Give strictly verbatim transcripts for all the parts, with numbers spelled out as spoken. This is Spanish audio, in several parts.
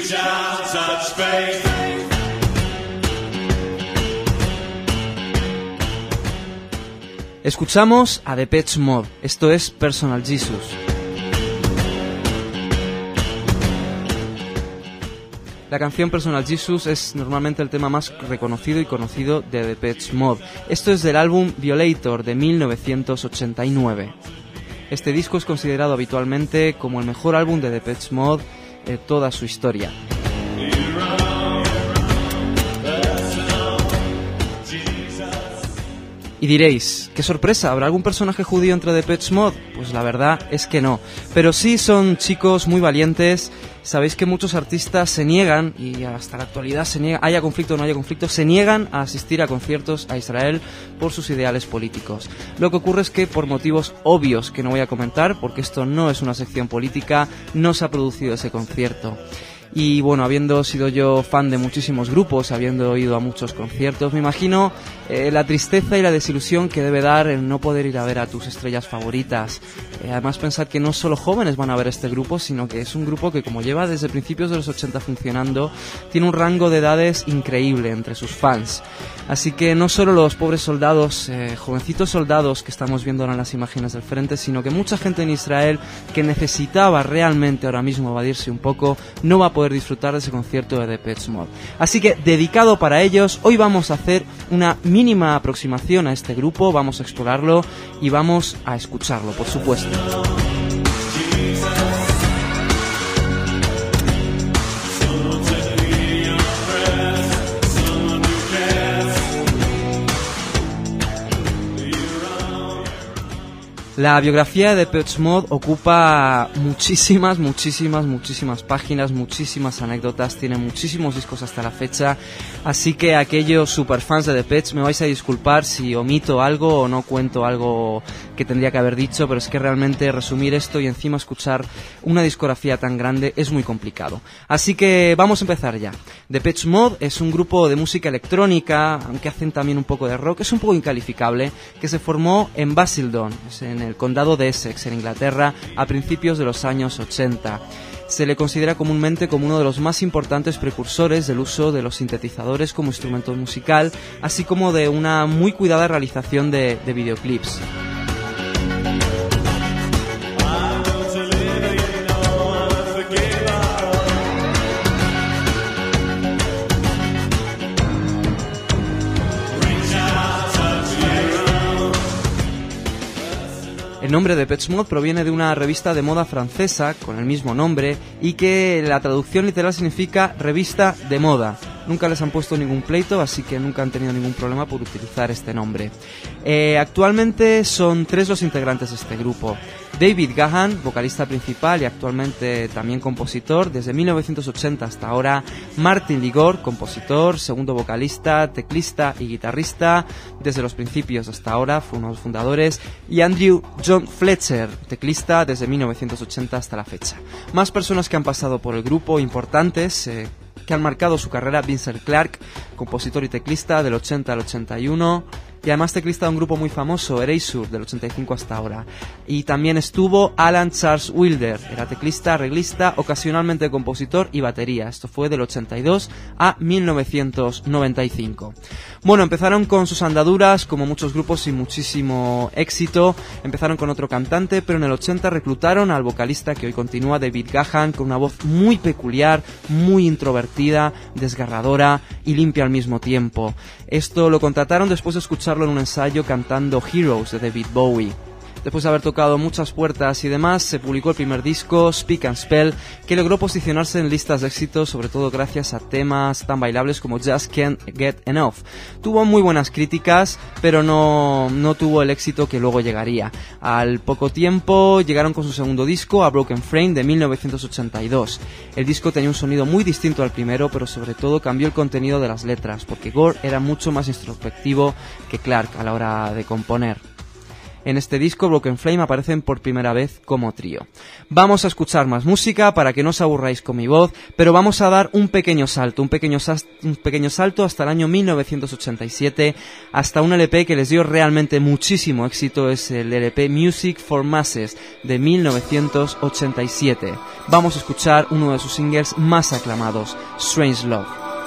Escuchamos a Depeche Mode, esto es Personal Jesus. La canción Personal Jesus es normalmente el tema más reconocido y conocido de Depeche Mode. Esto es del álbum Violator de mil novecientos ochenta y nueve. Este disco es considerado habitualmente como el mejor álbum de Depeche Mode de toda su historia. Y diréis, qué sorpresa, ¿habrá algún personaje judío entre Depeche Mode? Pues la verdad es que no, pero sí son chicos muy valientes. Sabéis que muchos artistas se niegan, y hasta la actualidad se niegan, haya conflicto o no haya conflicto, se niegan a asistir a conciertos a Israel por sus ideales políticos. Lo que ocurre es que por motivos obvios que no voy a comentar, porque esto no es una sección política, no se ha producido ese concierto. Y bueno, habiendo sido yo fan de muchísimos grupos, habiendo ido a muchos conciertos, me imagino eh, la tristeza y la desilusión que debe dar el no poder ir a ver a tus estrellas favoritas. Eh, además, pensar que no solo jóvenes van a ver este grupo, sino que es un grupo que, como lleva desde principios de los ochenta funcionando, tiene un rango de edades increíble entre sus fans. Así que no solo los pobres soldados, eh, jovencitos soldados que estamos viendo ahora en las imágenes del frente, sino que mucha gente en Israel que necesitaba realmente ahora mismo evadirse un poco, no va a poder disfrutar de ese concierto de Depeche Mode. Así que, dedicado para ellos, hoy vamos a hacer una mínima aproximación a este grupo, vamos a explorarlo y vamos a escucharlo, por supuesto. La biografía de Depeche Mode ocupa muchísimas, muchísimas, muchísimas páginas, muchísimas anécdotas, tiene muchísimos discos hasta la fecha, así que aquellos superfans de Depeche me vais a disculpar si omito algo o no cuento algo que tendría que haber dicho, pero es que realmente resumir esto y encima escuchar una discografía tan grande es muy complicado. Así que vamos a empezar ya. Depeche Mode es un grupo de música electrónica, aunque hacen también un poco de rock, es un poco incalificable, que se formó en Basildon, en el condado de Essex, en Inglaterra, a principios de los años ochenta. Se le considera comúnmente como uno de los más importantes precursores del uso de los sintetizadores como instrumento musical, así como de una muy cuidada realización de, de videoclips. El nombre de Depeche Mode proviene de una revista de moda francesa con el mismo nombre y que la traducción literal significa revista de moda. Nunca les han puesto ningún pleito, así que nunca han tenido ningún problema por utilizar este nombre. Eh, actualmente son tres los integrantes de este grupo. David Gahan, vocalista principal y actualmente también compositor, desde mil novecientos ochenta hasta ahora. Martin Ligor, compositor, segundo vocalista, teclista y guitarrista, desde los principios hasta ahora, fue uno de los fundadores. Y Andrew John Fletcher, teclista, desde mil novecientos ochenta hasta la fecha. Más personas que han pasado por el grupo, importantes, eh, que han marcado su carrera: Vincent Clarke, compositor y teclista del ochenta al ochenta y uno, y además teclista de un grupo muy famoso, Erasure, del ochenta y cinco hasta ahora. Y también estuvo Alan Charles Wilder, era teclista, arreglista, ocasionalmente compositor y batería. Esto fue del ochenta y dos a mil novecientos noventa y cinco. Bueno, empezaron con sus andaduras, como muchos grupos, sin muchísimo éxito. Empezaron con otro cantante, pero en el ochenta reclutaron al vocalista que hoy continúa, David Gahan, con una voz muy peculiar, muy introvertida, desgarradora y limpia al mismo tiempo. Esto lo contrataron después de escucharlo en un ensayo cantando Heroes de David Bowie. Después de haber tocado muchas puertas y demás, se publicó el primer disco, Speak and Spell, que logró posicionarse en listas de éxito, sobre todo gracias a temas tan bailables como Just Can't Get Enough. Tuvo muy buenas críticas, pero no, no tuvo el éxito que luego llegaría. Al poco tiempo llegaron con su segundo disco, A Broken Frame, de mil novecientos ochenta y dos. El disco tenía un sonido muy distinto al primero, pero sobre todo cambió el contenido de las letras, porque Gore era mucho más introspectivo que Clarke a la hora de componer. En este disco, Broken Flame aparecen por primera vez como trío. Vamos a escuchar más música para que no os aburráis con mi voz, pero vamos a dar un pequeño salto, un pequeño, un pequeño salto hasta el año mil novecientos ochenta y siete, hasta un L P que les dio realmente muchísimo éxito, es el L P Music for Masses de mil novecientos ochenta y siete. Vamos a escuchar uno de sus singles más aclamados, Strange Love.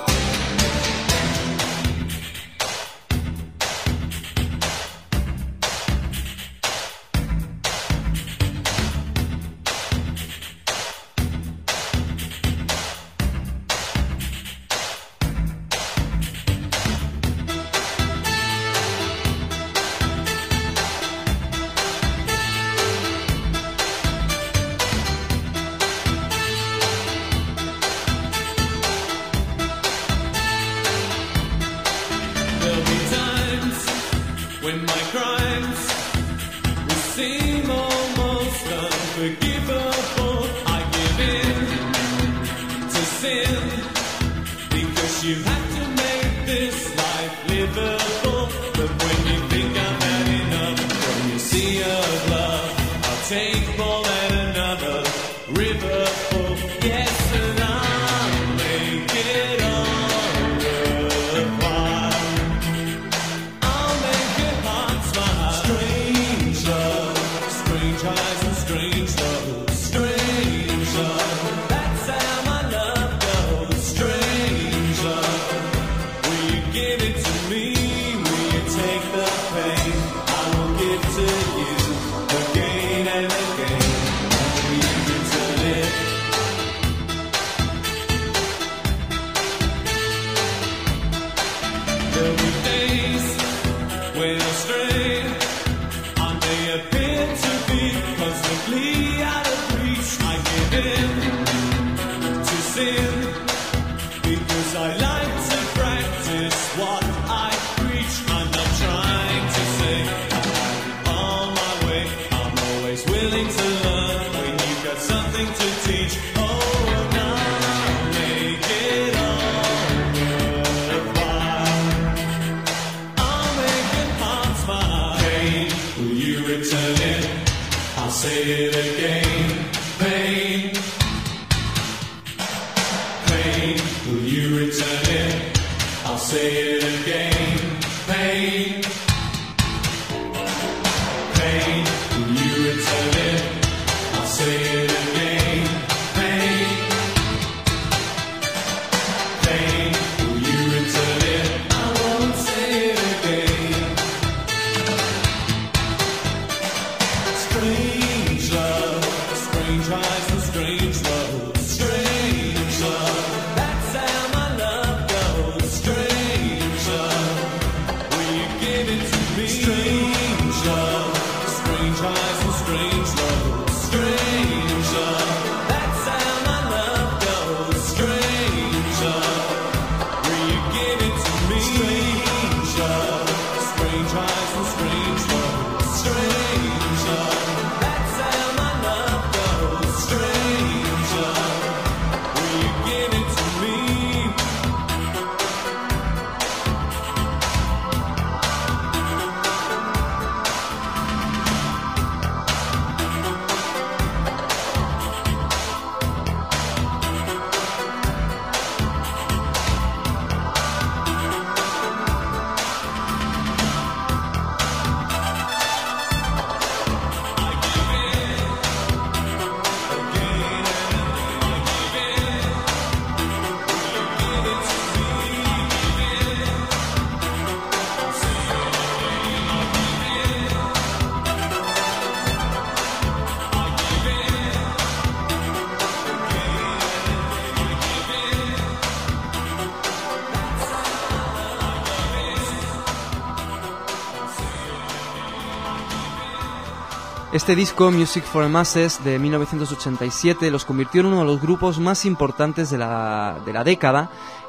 Este disco, Music for the Masses, de mil novecientos ochenta y siete, los convirtió en uno de los grupos más importantes de la, de la década,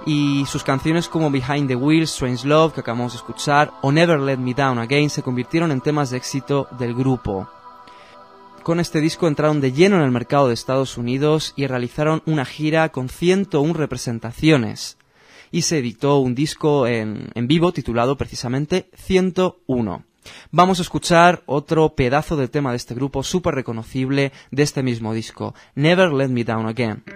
y sus canciones como Behind the Wheel, Strange Love, que acabamos de escuchar, o Never Let Me Down Again, se convirtieron en temas de éxito del grupo. Con este disco entraron de lleno en el mercado de Estados Unidos y realizaron una gira con ciento una representaciones. Y se editó un disco en, en vivo titulado precisamente ciento uno. Vamos a escuchar otro pedazo del tema de este grupo, súper reconocible de este mismo disco, Never Let Me Down Again.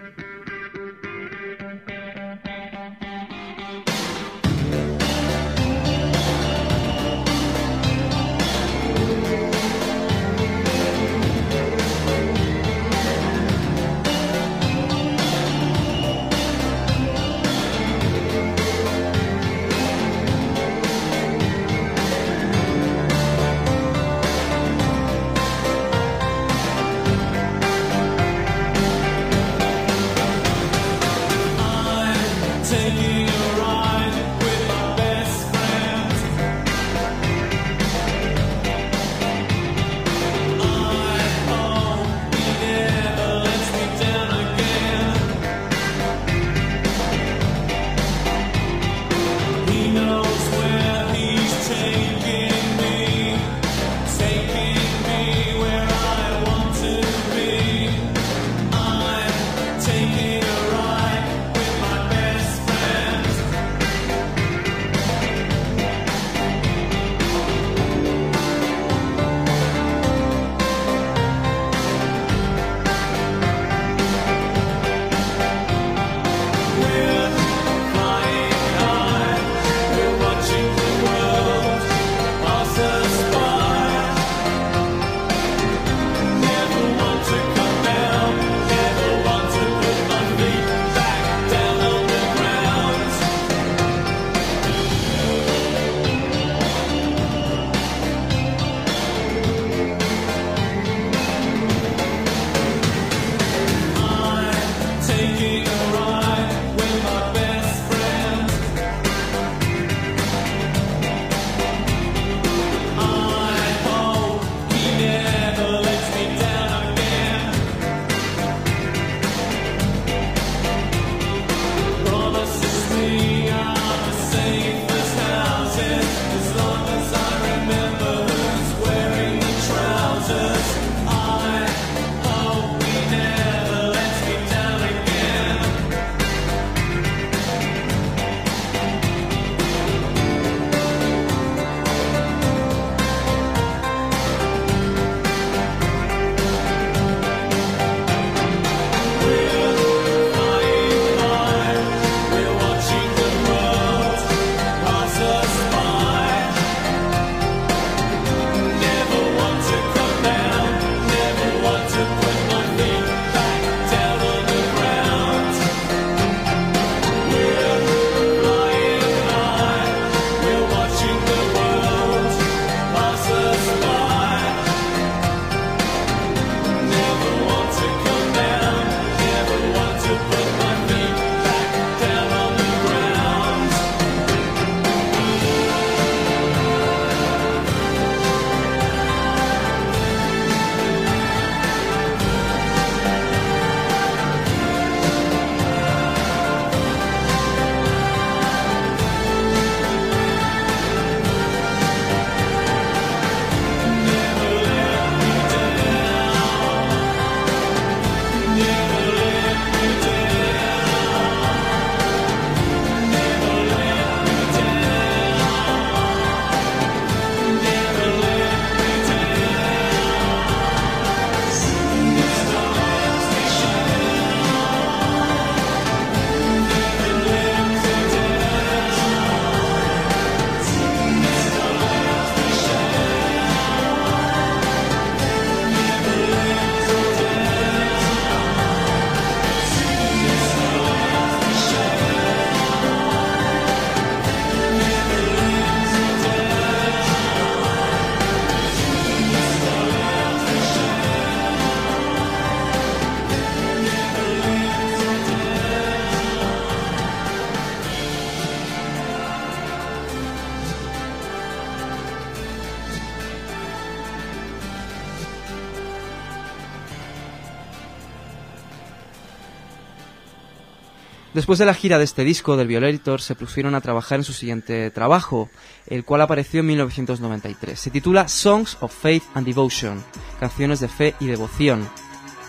Después de la gira de este disco del Violator, se pusieron a trabajar en su siguiente trabajo, el cual apareció en mil novecientos noventa y tres. Se titula Songs of Faith and Devotion, canciones de fe y devoción.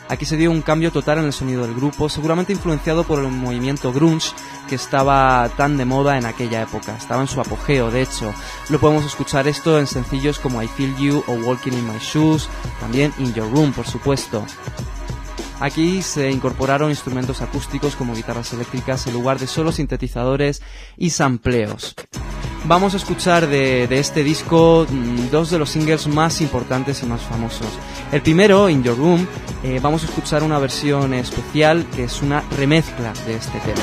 Aquí se dio un cambio total en el sonido del grupo, seguramente influenciado por el movimiento grunge que estaba tan de moda en aquella época, estaba en su apogeo de hecho. Lo podemos escuchar esto en sencillos como I Feel You o Walking in My Shoes, también In Your Room por supuesto. Aquí se incorporaron instrumentos acústicos como guitarras eléctricas en lugar de solo sintetizadores y sampleos. Vamos a escuchar de, de este disco dos de los singles más importantes y más famosos. El primero, In Your Room, eh, vamos a escuchar una versión especial que es una remezcla de este tema.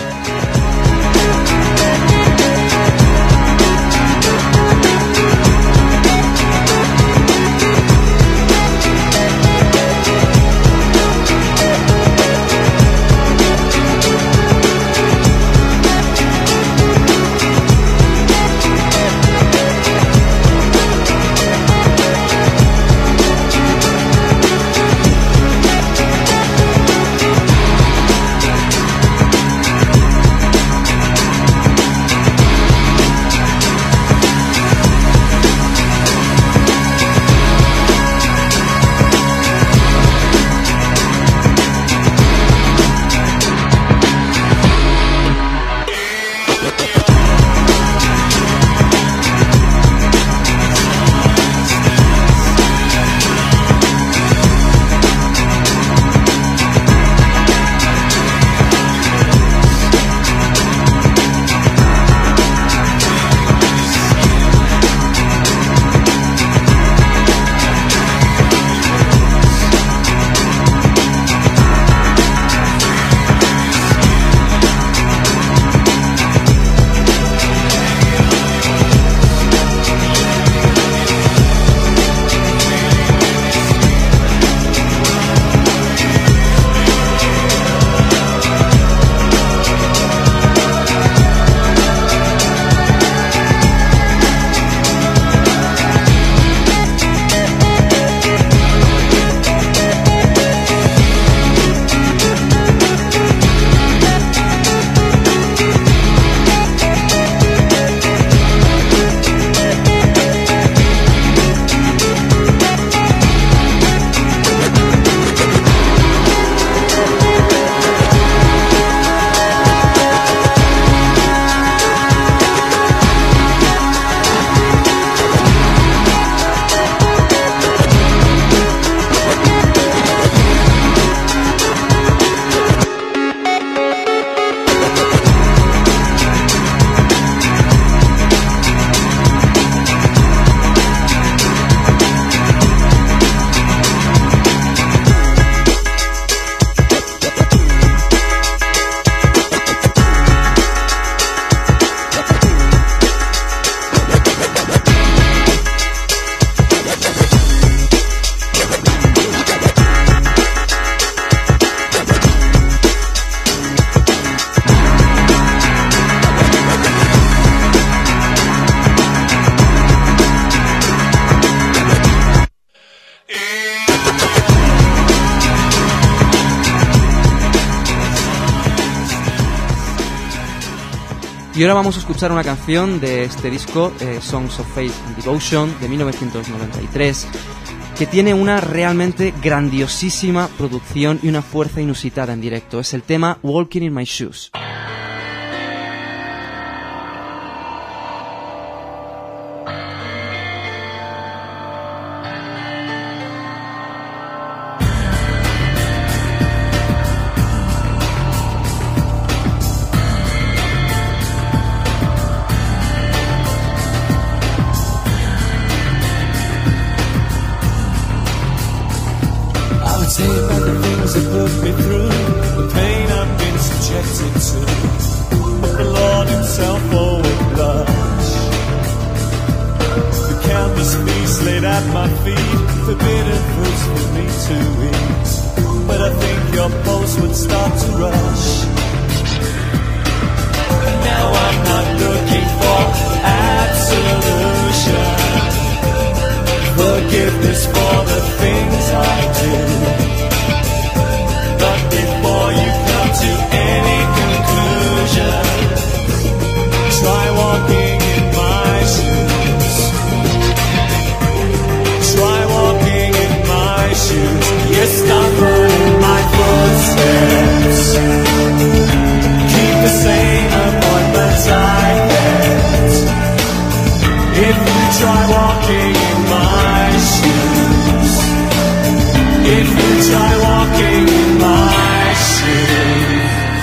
Y ahora vamos a escuchar una canción de este disco, eh, Songs of Faith and Devotion, de mil novecientos noventa y tres, que tiene una realmente grandiosísima producción y una fuerza inusitada en directo. Es el tema Walking in My Shoes. Yes, I'm running my Try walking in my shoes.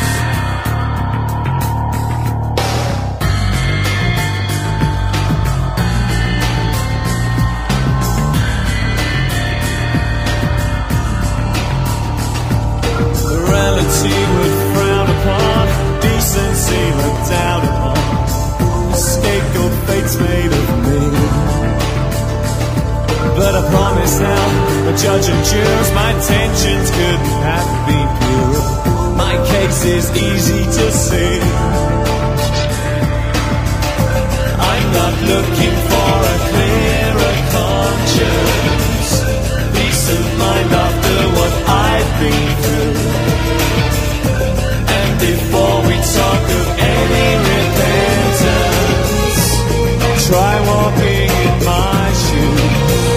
Morality would frown upon, decency looked down upon. The scapegoat fate's made of me. But I promise now, the judge and jurors, my intentions couldn't have been pure. My case is easy to see. I'm not looking for a clearer conscience, peace of mind after what I've been through. And before we talk of any repentance, try walking in my shoes.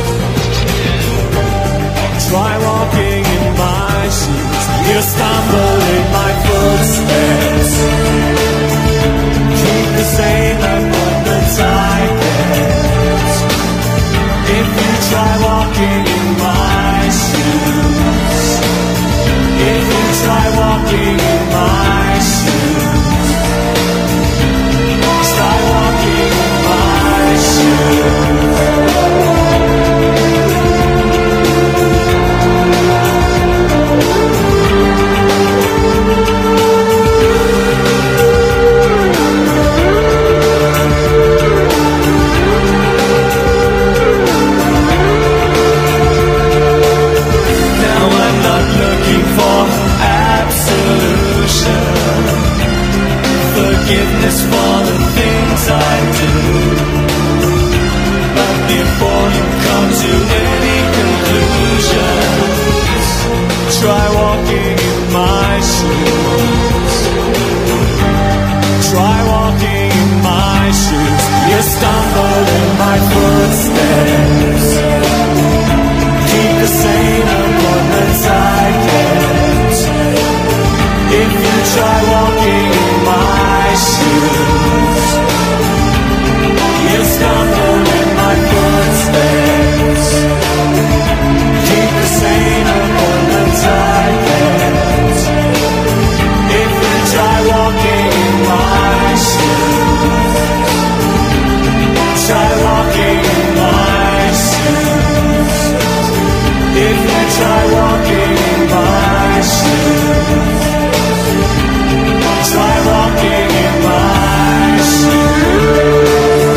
Try walking in my shoes. You stumble in my footsteps. Keep the same abundance I get. If you try walking in my shoes. If you try walking in my shoes. Try walking in my shoes. Forgiveness for the things I do. But before you come to any conclusions, try walking in my shoes. Try walking in my shoes. You stumble in my footsteps. Keep the same abundance I get. If you try walking in my shoes, you stumble in my footsteps. Keep the same abundance I get. If you try walking in my shoes, try walking in my shoes. If you try walking in my shoes, try walking in my shoes.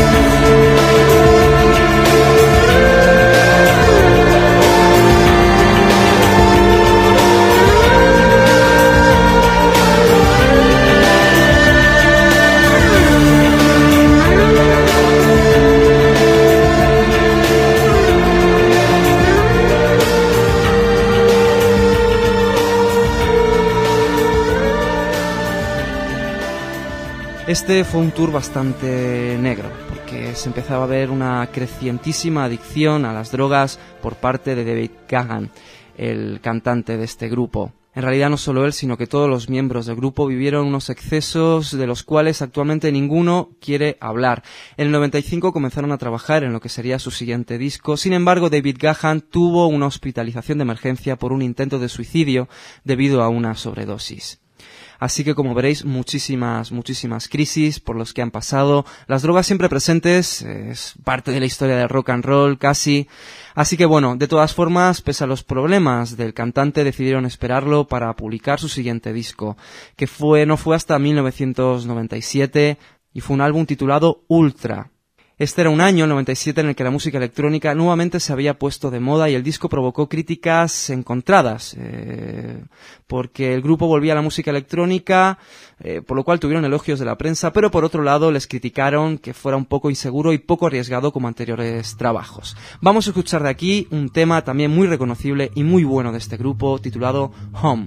Este fue un tour bastante negro, porque se empezaba a ver una crecientísima adicción a las drogas por parte de David Gahan, el cantante de este grupo. En realidad no solo él, sino que todos los miembros del grupo vivieron unos excesos de los cuales actualmente ninguno quiere hablar. En el noventa y cinco comenzaron a trabajar en lo que sería su siguiente disco. Sin embargo, David Gahan tuvo una hospitalización de emergencia por un intento de suicidio debido a una sobredosis. Así que, como veréis, muchísimas, muchísimas crisis por los que han pasado. Las drogas siempre presentes, es parte de la historia del rock and roll, casi. Así que, bueno, de todas formas, pese a los problemas del cantante, decidieron esperarlo para publicar su siguiente disco, que fue, no fue hasta mil novecientos noventa y siete, y fue un álbum titulado Ultra. Este era un año, el noventa y siete, en el que la música electrónica nuevamente se había puesto de moda y el disco provocó críticas encontradas, eh, porque el grupo volvía a la música electrónica, eh, por lo cual tuvieron elogios de la prensa, pero por otro lado les criticaron que fuera un poco inseguro y poco arriesgado como anteriores trabajos. Vamos a escuchar de aquí un tema también muy reconocible y muy bueno de este grupo, titulado Home.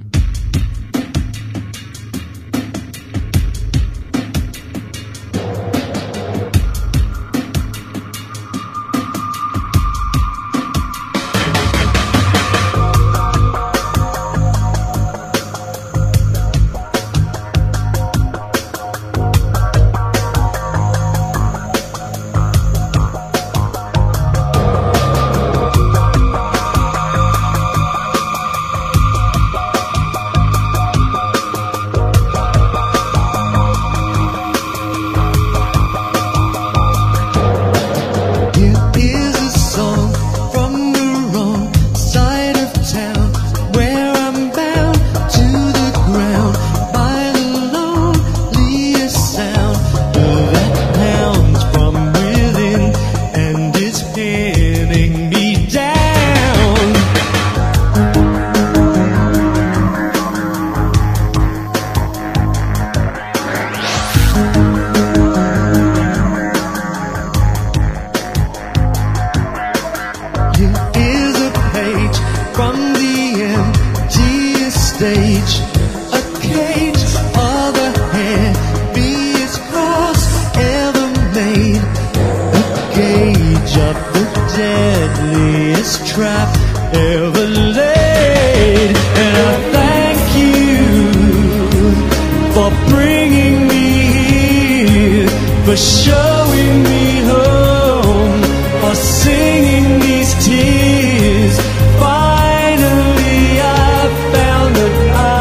stage, a cage, other heaviest cross ever made, a gauge of the deadliest trap ever laid. And I thank you for bringing me here, for showing me home, for singing these tears. Finally I found that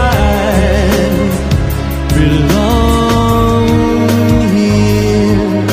I belong here.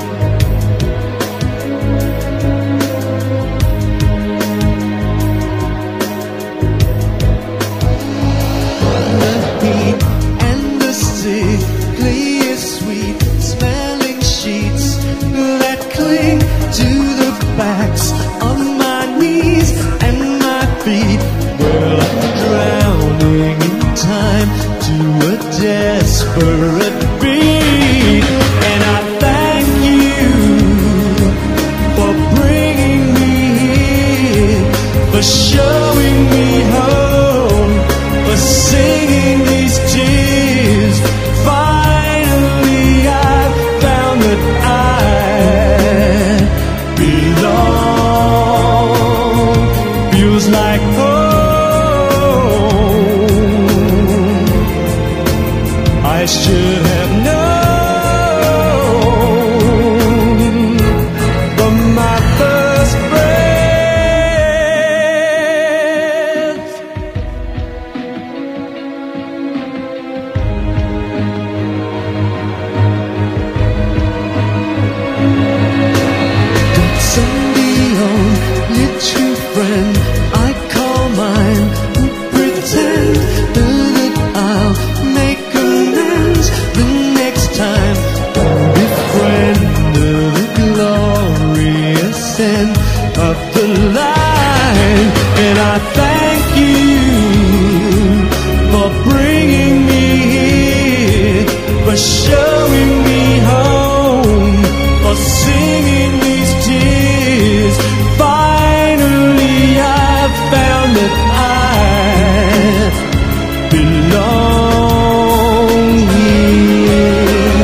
The heat and the sickly sweet smelling sheets that cling to the backs of my knees and my feet. Well, I'm drowning in time to a desperate beat. And I thank you for bringing me here, for showing me home, for singing these tears. Finally I found that I belong. Feels like home. I should have known from my first breath. Got somebody only true friend I call mine, who pretend that I'll make amends the next time. Befriend the glorious end of the line. And I thank you for bringing me here, for showing me home, for singing these tears. Finally I found that I belong here.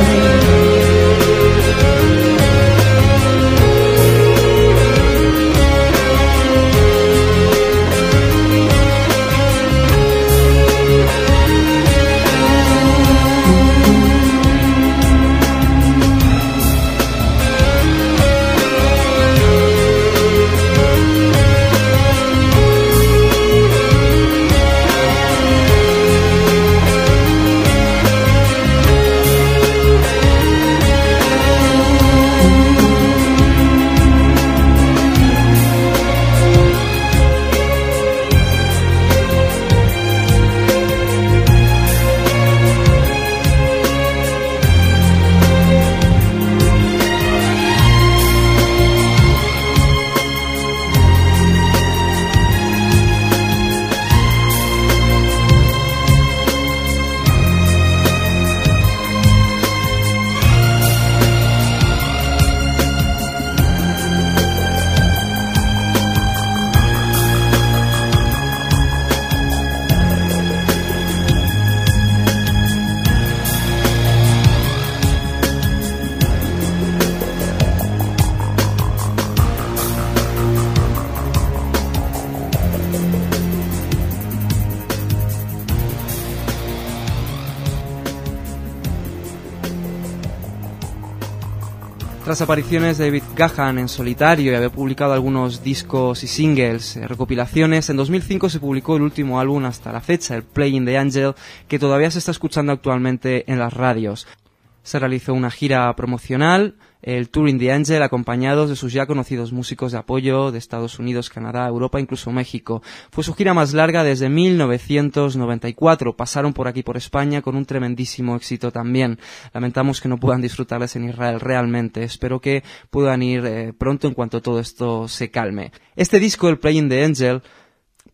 Tras apariciones de David Gahan en solitario y haber publicado algunos discos y singles, eh, recopilaciones, en dos mil cinco se publicó el último álbum hasta la fecha, el Playing the Angel, que todavía se está escuchando actualmente en las radios. Se realizó una gira promocional, el Touring the Angel, acompañados de sus ya conocidos músicos de apoyo de Estados Unidos, Canadá, Europa, incluso México. Fue su gira más larga desde mil novecientos noventa y cuatro. Pasaron por aquí por España con un tremendísimo éxito también. Lamentamos que no puedan disfrutarles en Israel realmente. Espero que puedan ir eh, pronto en cuanto todo esto se calme. Este disco, el Playing the Angel,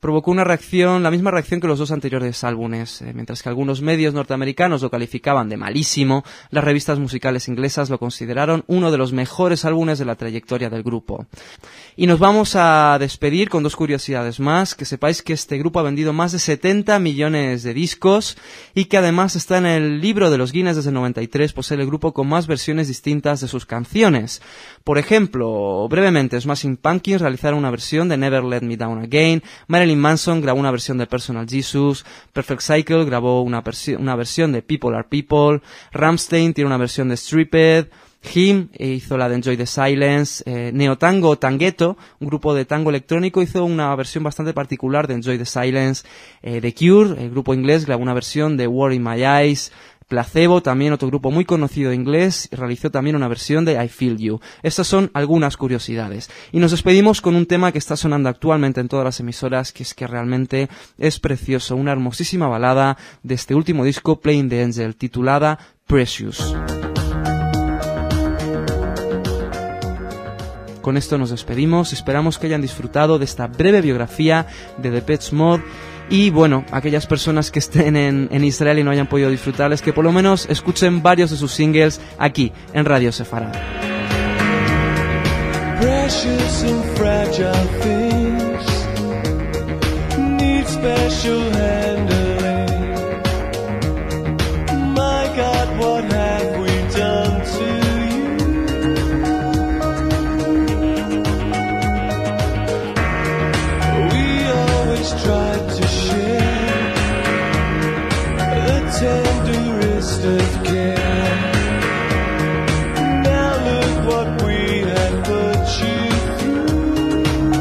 provocó una reacción, la misma reacción que los dos anteriores álbumes. Eh, mientras que algunos medios norteamericanos lo calificaban de malísimo, las revistas musicales inglesas lo consideraron uno de los mejores álbumes de la trayectoria del grupo. Y nos vamos a despedir con dos curiosidades más. Que sepáis que este grupo ha vendido más de setenta millones de discos y que además está en el libro de los Guinness desde el noventa y tres, pues el grupo con más versiones distintas de sus canciones. Por ejemplo, brevemente, Smashing Pumpkins realizaron una versión de Never Let Me Down Again, Marilyn Manson grabó una versión de Personal Jesus, Perfect Cycle grabó una, persi- una versión de People Are People, Rammstein tiene una versión de Stripped, Him hizo la de Enjoy the Silence, eh, Neotango Tangueto, un grupo de tango electrónico, hizo una versión bastante particular de Enjoy the Silence, eh, The Cure, el grupo inglés, grabó una versión de War in My Eyes, Placebo, también otro grupo muy conocido inglés, realizó también una versión de I Feel You. Estas son algunas curiosidades. Y nos despedimos con un tema que está sonando actualmente en todas las emisoras, que es que realmente es precioso, una hermosísima balada de este último disco, Playing the Angel, titulada Precious. Con esto nos despedimos, esperamos que hayan disfrutado de esta breve biografía de Depeche Mode y bueno, aquellas personas que estén en, en Israel y no hayan podido disfrutarles, que por lo menos escuchen varios de sus singles aquí en Radio Sefarad. Precious and fragile things need special handling. My God, what have we done to tried to share the tenderest of care. Now look what we have put you through.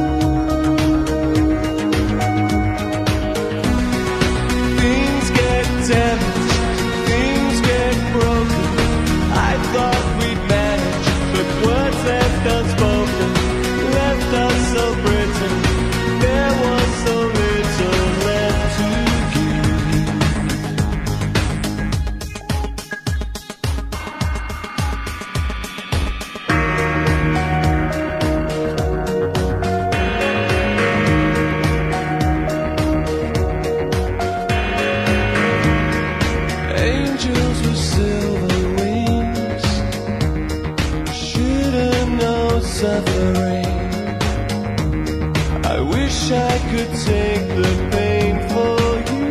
Things get damaged, things get broken. I thought we'd manage, but words left unspoken left us so brittle. There was so little left to give. Angels with silver wings should have known suffering. I wish I could take the pain for you.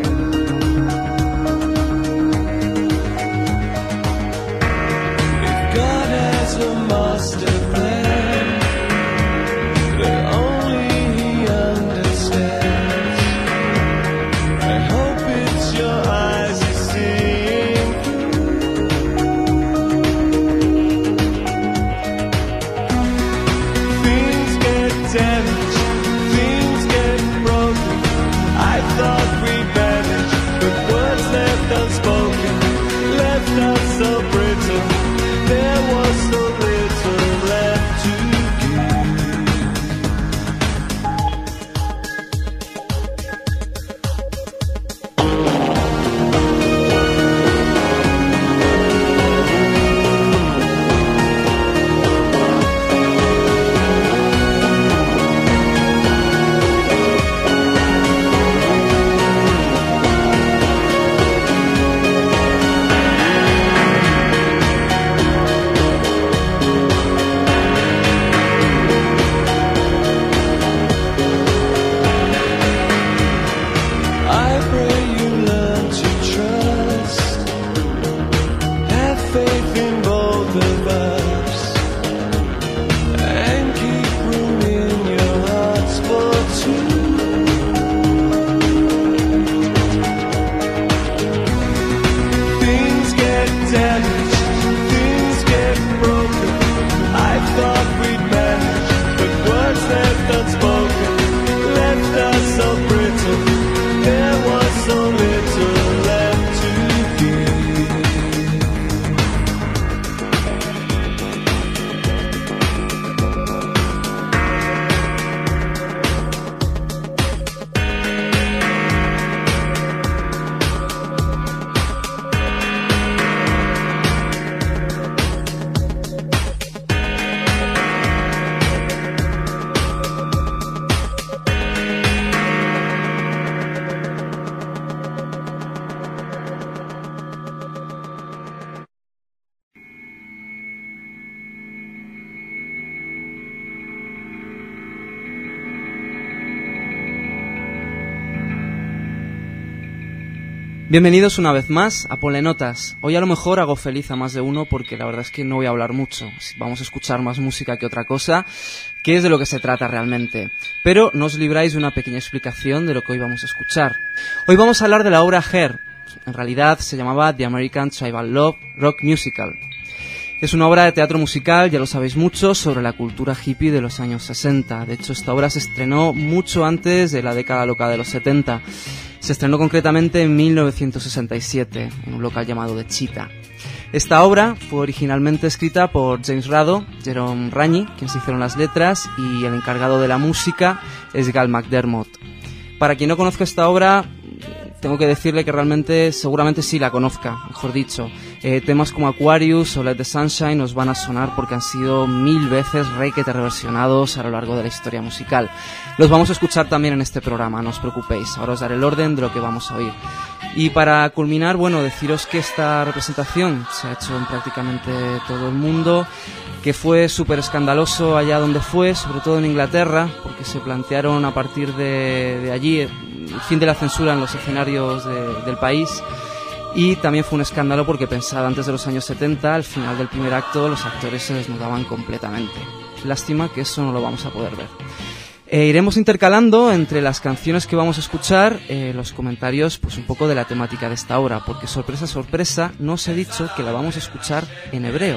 If God has a master plan that only He understands, I hope it's your eyes are seeing through. Things get damaged, things get broken. I thought we'd manage, but words left unspoken left us so brittle. There was so little left to unspoken left us so brittle. There was so Bienvenidos una vez más a Polenotas. Hoy a lo mejor hago feliz a más de uno porque la verdad es que no voy a hablar mucho. Vamos a escuchar más música que otra cosa, que es de lo que se trata realmente. Pero no os libráis de una pequeña explicación de lo que hoy vamos a escuchar. Hoy vamos a hablar de la obra Hair. En realidad se llamaba The American Tribal Love Rock Musical. Es una obra de teatro musical, ya lo sabéis mucho, sobre la cultura hippie de los años sesenta. De hecho, esta obra se estrenó mucho antes de la década loca de los setenta. Se estrenó concretamente en mil novecientos sesenta y siete, en un local llamado The Cheetah. Esta obra fue originalmente escrita por James Rado, Jerome Rañi, quienes hicieron las letras, y el encargado de la música es Gal McDermott. Para quien no conozca esta obra, tengo que decirle que realmente, seguramente sí la conozca, mejor dicho. Eh, temas como Aquarius o Let the Sunshine os van a sonar porque han sido mil veces requete reversionados a lo largo de la historia musical. Los vamos a escuchar también en este programa, no os preocupéis. Ahora os daré el orden de lo que vamos a oír. Y para culminar, bueno, deciros que esta representación se ha hecho en prácticamente todo el mundo, que fue súper escandaloso allá donde fue, sobre todo en Inglaterra, porque se plantearon a partir de, de allí el fin de la censura en los escenarios de, del país. Y también fue un escándalo porque, pensad, antes de los años setenta, al final del primer acto, los actores se desnudaban completamente. Lástima que eso no lo vamos a poder ver. Eh, iremos intercalando entre las canciones que vamos a escuchar eh, los comentarios, pues un poco de la temática de esta obra, porque sorpresa, sorpresa, no os he dicho que la vamos a escuchar en hebreo.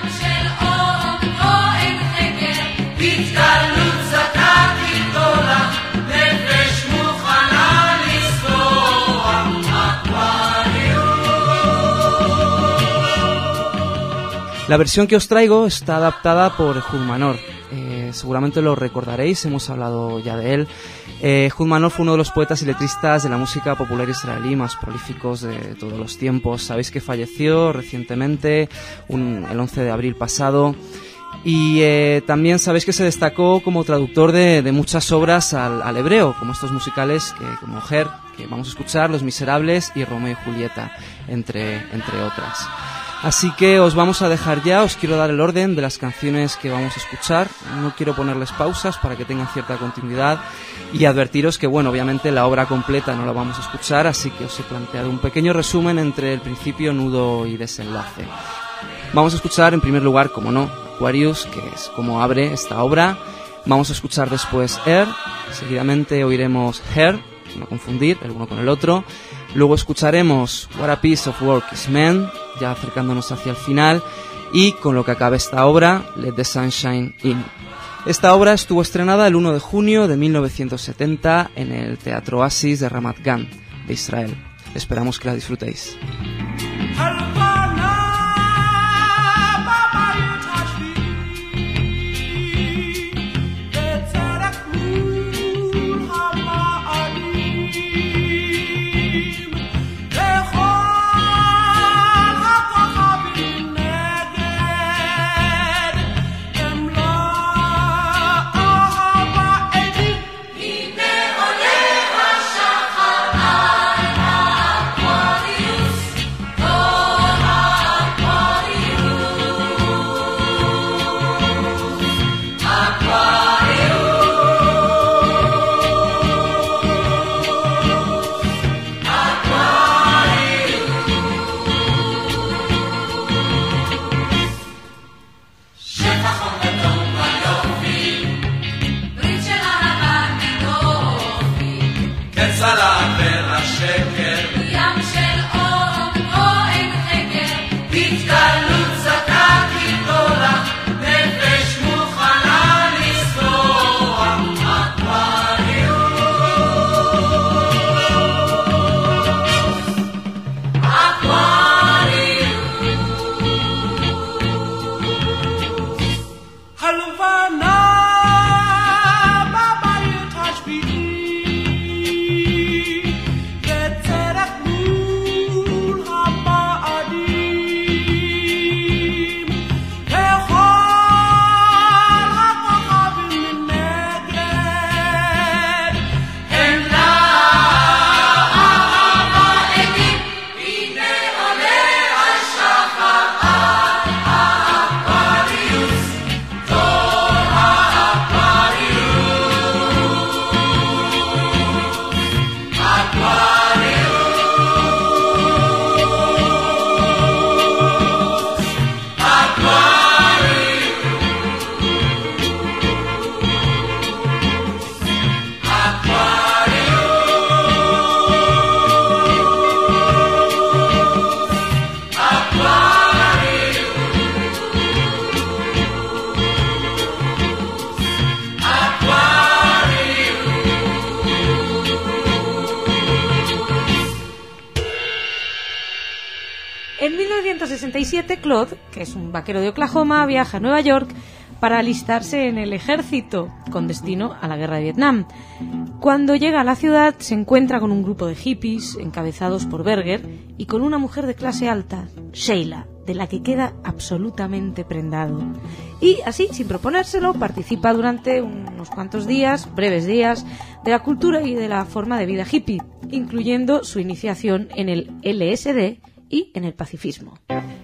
La versión que os traigo está adaptada por Ehud Manor. Eh, seguramente lo recordaréis, hemos hablado ya de él. Eh, Ehud Manor fue uno de los poetas y letristas de la música popular israelí más prolíficos de todos los tiempos. Sabéis que falleció recientemente, un, el once de abril pasado. Y eh, también sabéis que se destacó como traductor de, de muchas obras al, al hebreo, como estos musicales que, como Hair, que vamos a escuchar, Los Miserables y Romeo y Julieta, entre, entre otras. Así que os vamos a dejar ya, os quiero dar el orden de las canciones que vamos a escuchar, no quiero ponerles pausas para que tengan cierta continuidad y advertiros que, bueno, obviamente la obra completa no la vamos a escuchar, así que os he planteado un pequeño resumen entre el principio, nudo y desenlace. Vamos a escuchar en primer lugar, como no, Aquarius, que es como abre esta obra. Vamos a escuchar después Air, seguidamente oiremos Hair, no confundir el uno con el otro. Luego escucharemos What a Piece of Work is Man, ya acercándonos hacia el final, y con lo que acaba esta obra, Let the Sunshine In. Esta obra estuvo estrenada el uno de junio de mil novecientos setenta en el Teatro Oasis de Ramat Gan, de Israel. Esperamos que la disfrutéis. Oh En mil novecientos sesenta y siete, Claude, que es un vaquero de Oklahoma, viaja a Nueva York para alistarse en el ejército, con destino a la guerra de Vietnam. Cuando llega a la ciudad, se encuentra con un grupo de hippies encabezados por Berger y con una mujer de clase alta, Sheila, de la que queda absolutamente prendado. Y así, sin proponérselo, participa durante unos cuantos días, breves días, de la cultura y de la forma de vida hippie, incluyendo su iniciación en el L S D y en el pacifismo.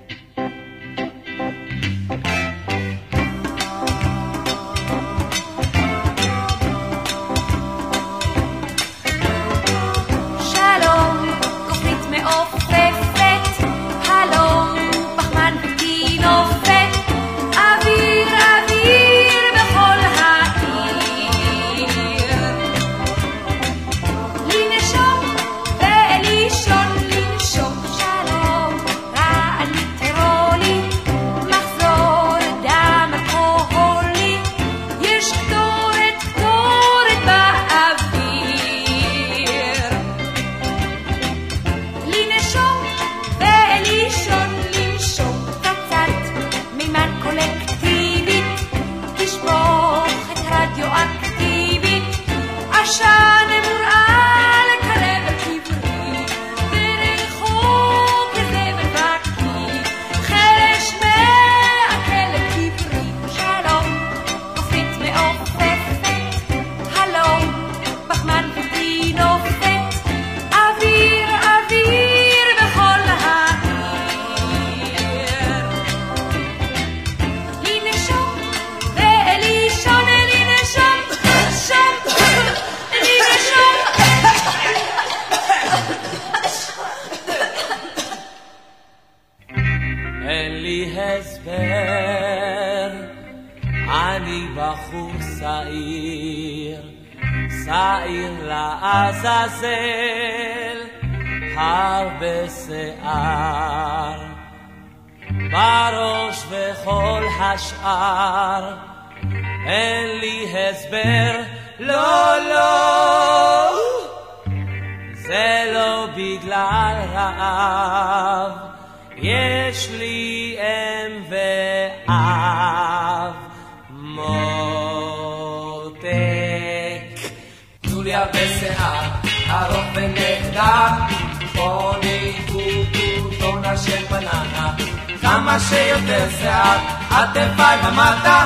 כמה שיותר שיער, עטפי ומטה,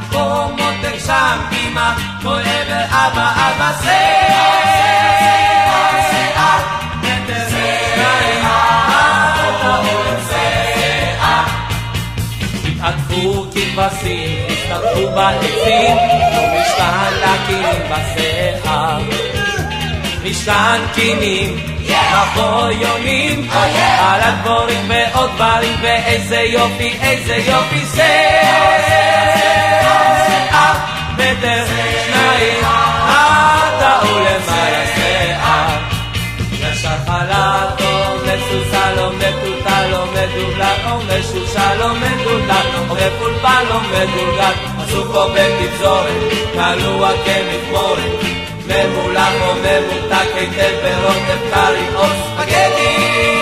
כמו תגשם אימא, כל עבר אבא אבא שיער, שיער, נטר שיער, אתה עולה שיער. התעטפו כבשים, הסתרפו בעצים, ומשכן להקים בשיער. משכן קינים, מבוא יונים, על הדבורים ועוד ברים, ואיזה יופי, איזה יופי שיער, מטר שניים, אתה ולמעלה שיער. ישר חלטום, לסוסלום, לטוטלום, לדובלום, לשושלום, לדודלום, לפולפלום, לדולגל, עשו פה בתפזורת, קלוע כמתמורת, ממולח או ממותק היטב ברוטב קרי או ספגטי.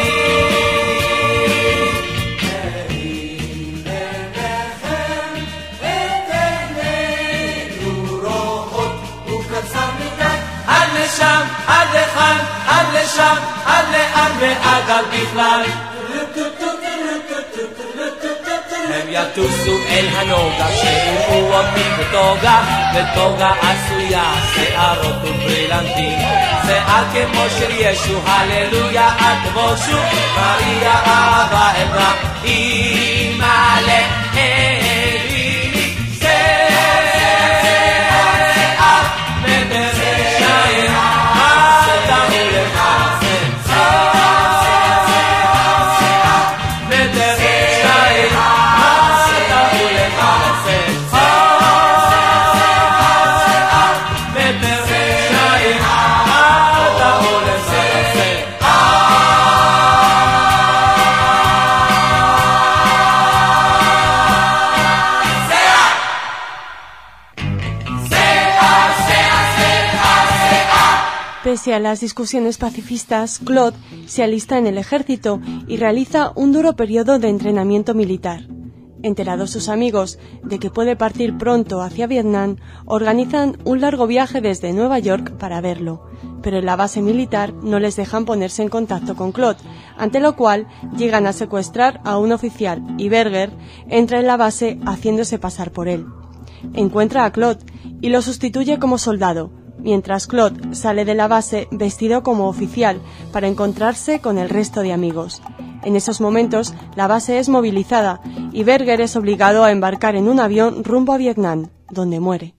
נעים עיניכם את עינינו רואות וקצר מדי, עד לשם, עד לכאן, עד לשם, עד לאן ועד על בכלל. הם יטוסו אל הנוגה שיראו אותי בטוגה, בטוגה עשויה שערות וברילנטים, שיער כמו של ישו, הללויה אל תבושו, מריה אהבה עמדה אמא לאלי שיער מטר שניים אתה ולמעלה שיער מטר שניים אתה ולמעלה שיער מטר שניים אתה ולמעלה שיער Pese a las discusiones pacifistas, Claude se alista en el ejército y realiza un duro periodo de entrenamiento militar. Enterados sus amigos de que puede partir pronto hacia Vietnam, organizan un largo viaje desde Nueva York para verlo, pero en la base militar no les dejan ponerse en contacto con Claude, ante lo cual llegan a secuestrar a un oficial y Berger entra en la base haciéndose pasar por él. Encuentra a Claude y lo sustituye como soldado, mientras Claude sale de la base vestido como oficial para encontrarse con el resto de amigos. En esos momentos, la base es movilizada y Berger es obligado a embarcar en un avión rumbo a Vietnam, donde muere.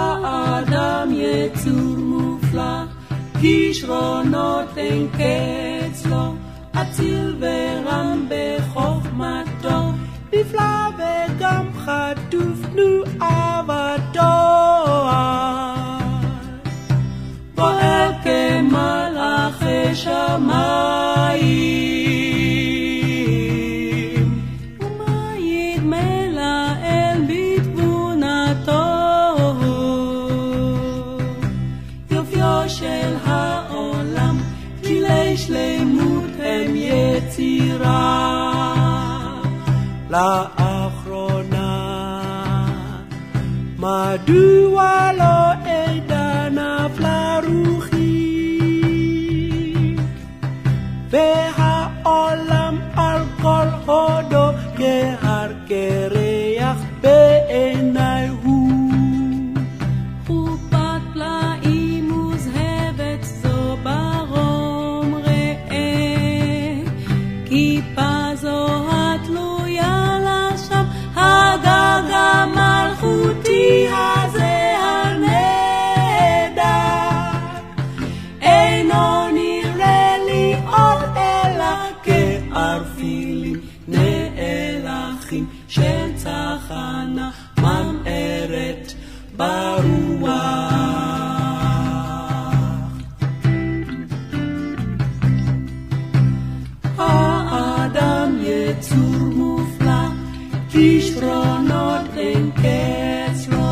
לאחרונה מדוע לא עדה נפלה רוחי והעולם על כל הודו כהר כריח בעיניי הוא חופת פלאים מוזהבת זו ברום ראה כיפה זו התלויה לשם הגג המלכותי הזה הנהדר אינו נראה לי עוד אלא כערפילים נאלחים של צחנה ממארת ברוח האדם יצור מופלא כישרונות אין קץ לו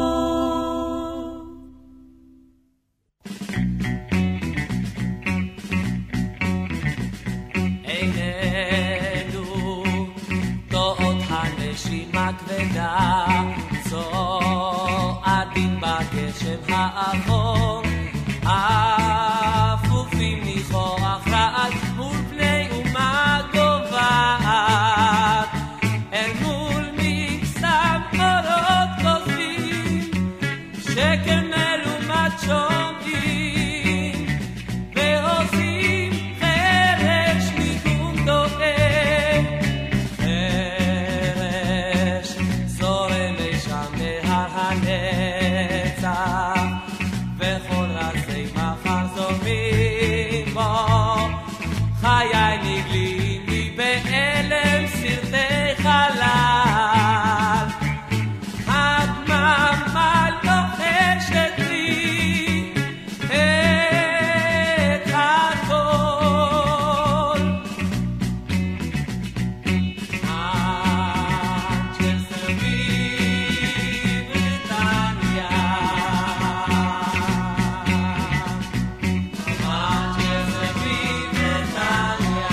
עינינו טועות הנשימה כבדה צועדים בגשם האחור אפופים ניחוח רעד מול פני אומה גובעת אל מול מקסם אורות כוזבים שכמלומת שומעים ועושים חרש ניגון דומה חרש זורם לשם בהר הנצח וכל רזי מחר זורמים בו חיי נגלים לי באלם סרטי חלל הדממה לוחשת לי את הכל מנצ'סטר בבריטניה מנצ'סטר בבריטניה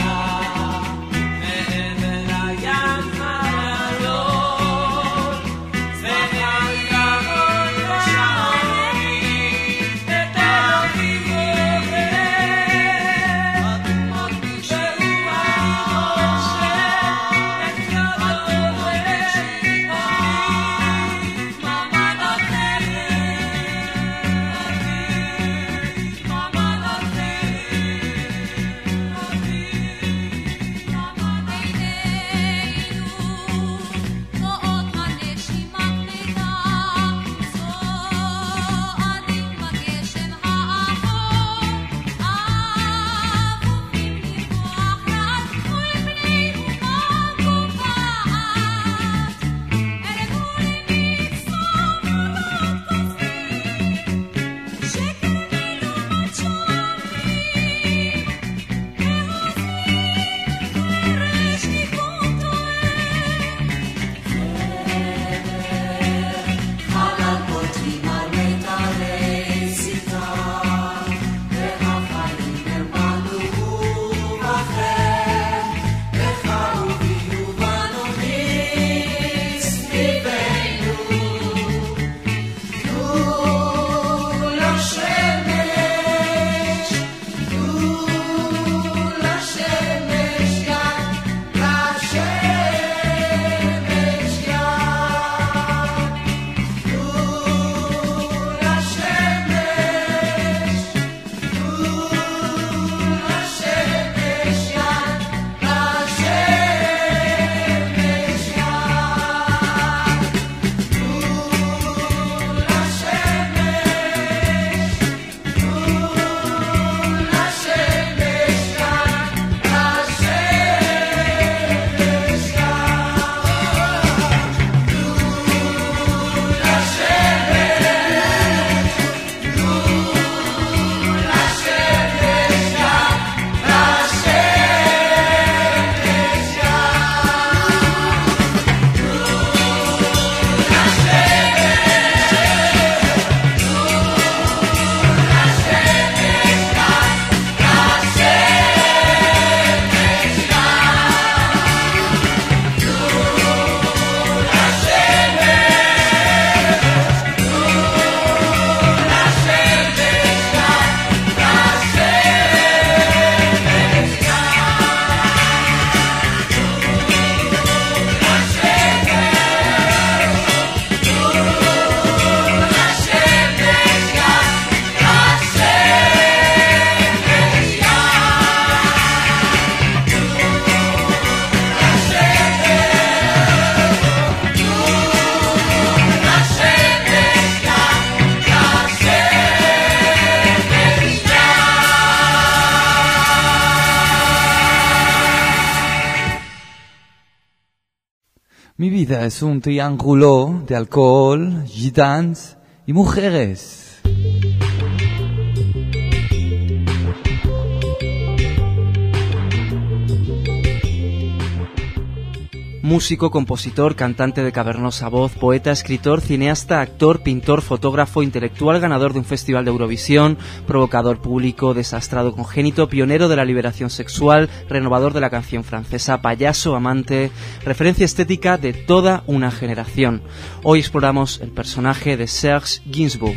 Mi vida es un triángulo de alcohol, gitanos y mujeres. Músico, compositor, cantante de cavernosa voz, poeta, escritor, cineasta, actor, pintor, fotógrafo, intelectual, ganador de un festival de Eurovisión, provocador público, desastrado congénito, pionero de la liberación sexual, renovador de la canción francesa, payaso, amante, referencia estética de toda una generación. Hoy exploramos el personaje de Serge Gainsbourg.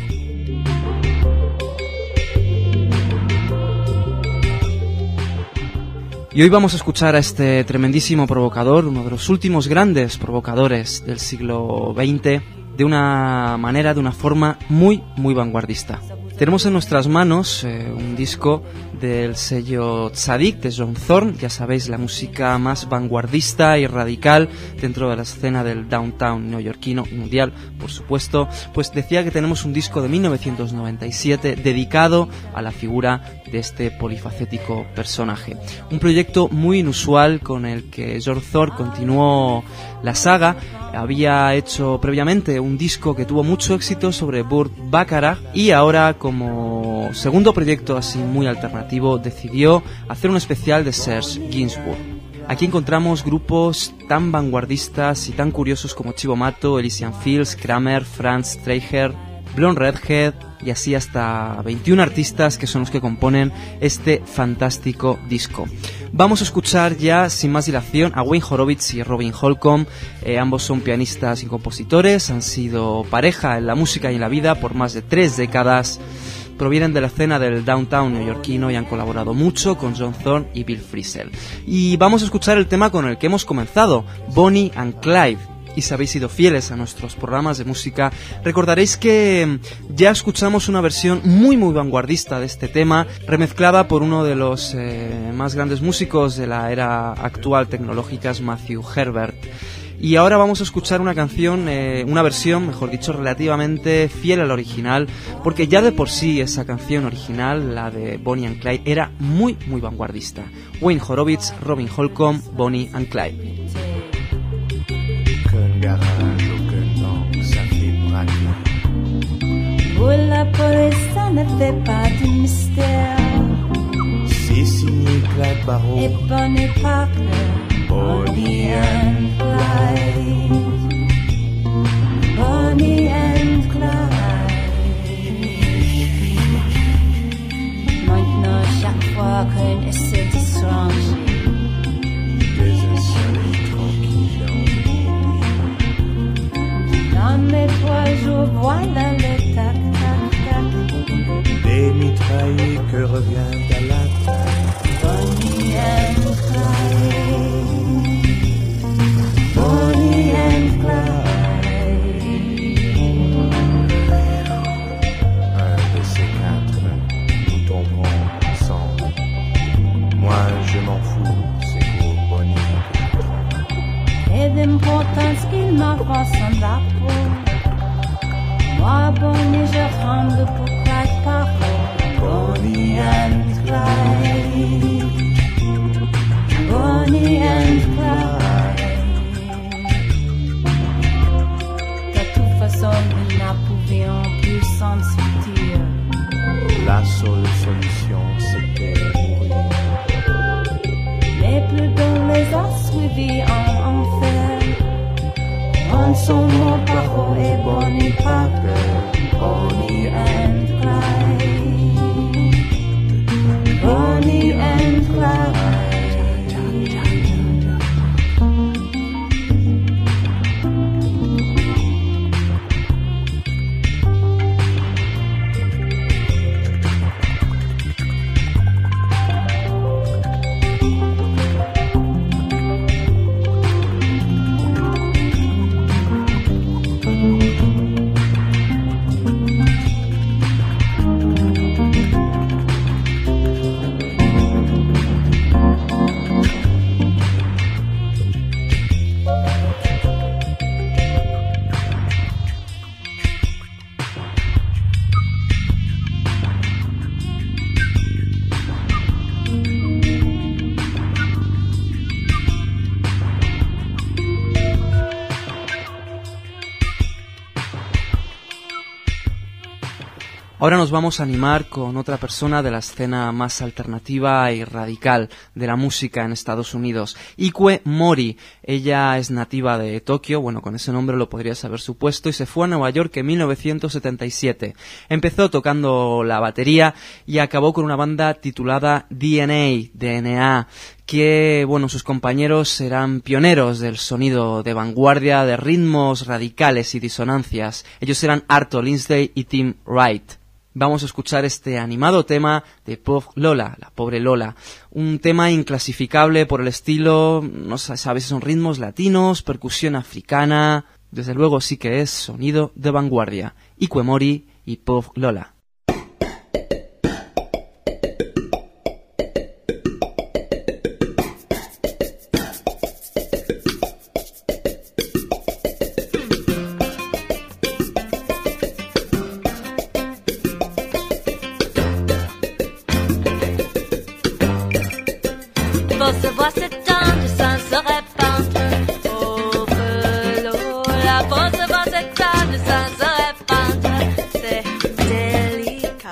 Y hoy vamos a escuchar a este tremendísimo provocador, uno de los últimos grandes provocadores del siglo veinte, de una manera, de una forma muy, muy vanguardista. Tenemos en nuestras manos eh, un disco del sello Tzadik de John Zorn, ya sabéis, la música más vanguardista y radical dentro de la escena del downtown neoyorquino y mundial, por supuesto. Pues decía que tenemos un disco de mil novecientos noventa y siete dedicado a la figura de este polifacético personaje. Un proyecto muy inusual con el que John Zorn continuó la saga. Había hecho previamente un disco que tuvo mucho éxito sobre Burt Bacharach y ahora, como segundo proyecto así muy alternativo, decidió hacer un especial de Serge Gainsbourg. Aquí encontramos grupos tan vanguardistas y tan curiosos como Cibo Matto, Elysian Fields, Kramer, Franz Streicher, Blonde Redhead y así hasta veintiún artistas que son los que componen este fantástico disco. Vamos a escuchar ya, sin más dilación, a Wayne Horowitz y Robin Holcomb. Eh, ambos son pianistas y compositores, han sido pareja en la música y en la vida por más de tres décadas. Provienen de la escena del downtown neoyorquino y han colaborado mucho con John Zorn y Bill Frisell. Y vamos a escuchar el tema con el que hemos comenzado, Bonnie and Clyde. Y si habéis sido fieles a nuestros programas de música, recordaréis que ya escuchamos una versión muy muy vanguardista de este tema, remezclada por uno de los eh, más grandes músicos de la era actual tecnológica, Matthew Herbert. Y ahora vamos a escuchar una canción, eh, una versión, mejor dicho, relativamente fiel al original, porque ya de por sí esa canción original, la de Bonnie and Clyde, era muy muy vanguardista. Wayne Horowitz, Robin Holcomb, Bonnie and Clyde. Aucun garage, aucun banque, ça fait braquer. Pour la police, ça ne fait pas du mystère. C'est signé Clyde Barrow, Et Bonnie Parker, Bonnie and Clyde. Bonnie and Clyde. Maintenant, chaque fois qu'un essaie de se ranger, des soleil tranquille en dans mes trois jours, voilà le tac-tac-tac. des mitraillés que revient à l'attaque. Bonnie and Clyde. Bonnie and Clyde. Un de ces quatre, nous tomberons ensemble. Moi, je m'en fous, c'est pour Bonnie. Et d'importance qu'il m'avance en la peau. Moi, Bonnie, je tremble pour Clyde Barrow. Bonnie and Clyde. Bonnie and Clyde. De toute façon, nous n'en pouvions plus s'en sortir. La seule solution, c'était mourir. Les plus dont les a suivis en enfer. En son mot Barrow et Bonnie Parker. Bonnie and Clyde. Bonnie and Clyde. Ahora nos vamos a animar con otra persona de la escena más alternativa y radical de la música en Estados Unidos, Ikue Mori. Ella es nativa de Tokio, bueno, con ese nombre lo podrías haber supuesto, y se fue a Nueva York en mil novecientos setenta y siete. Empezó tocando la batería y acabó con una banda titulada D N A, D N A, que, bueno, sus compañeros eran pioneros del sonido de vanguardia, de ritmos radicales y disonancias. Ellos eran Arto Lindsay y Tim Wright. Vamos a escuchar este animado tema de Pauvre Lola, la pobre Lola. Un tema inclasificable por el estilo, no sabes si son ritmos latinos, percusión africana. Desde luego sí que es sonido de vanguardia. Ikue Mori y Pauvre Lola. Pour se voir s'étendre sans se répandre. Pauvre Lola, pour se voir s'étendre sans se répandre. C'est délicat.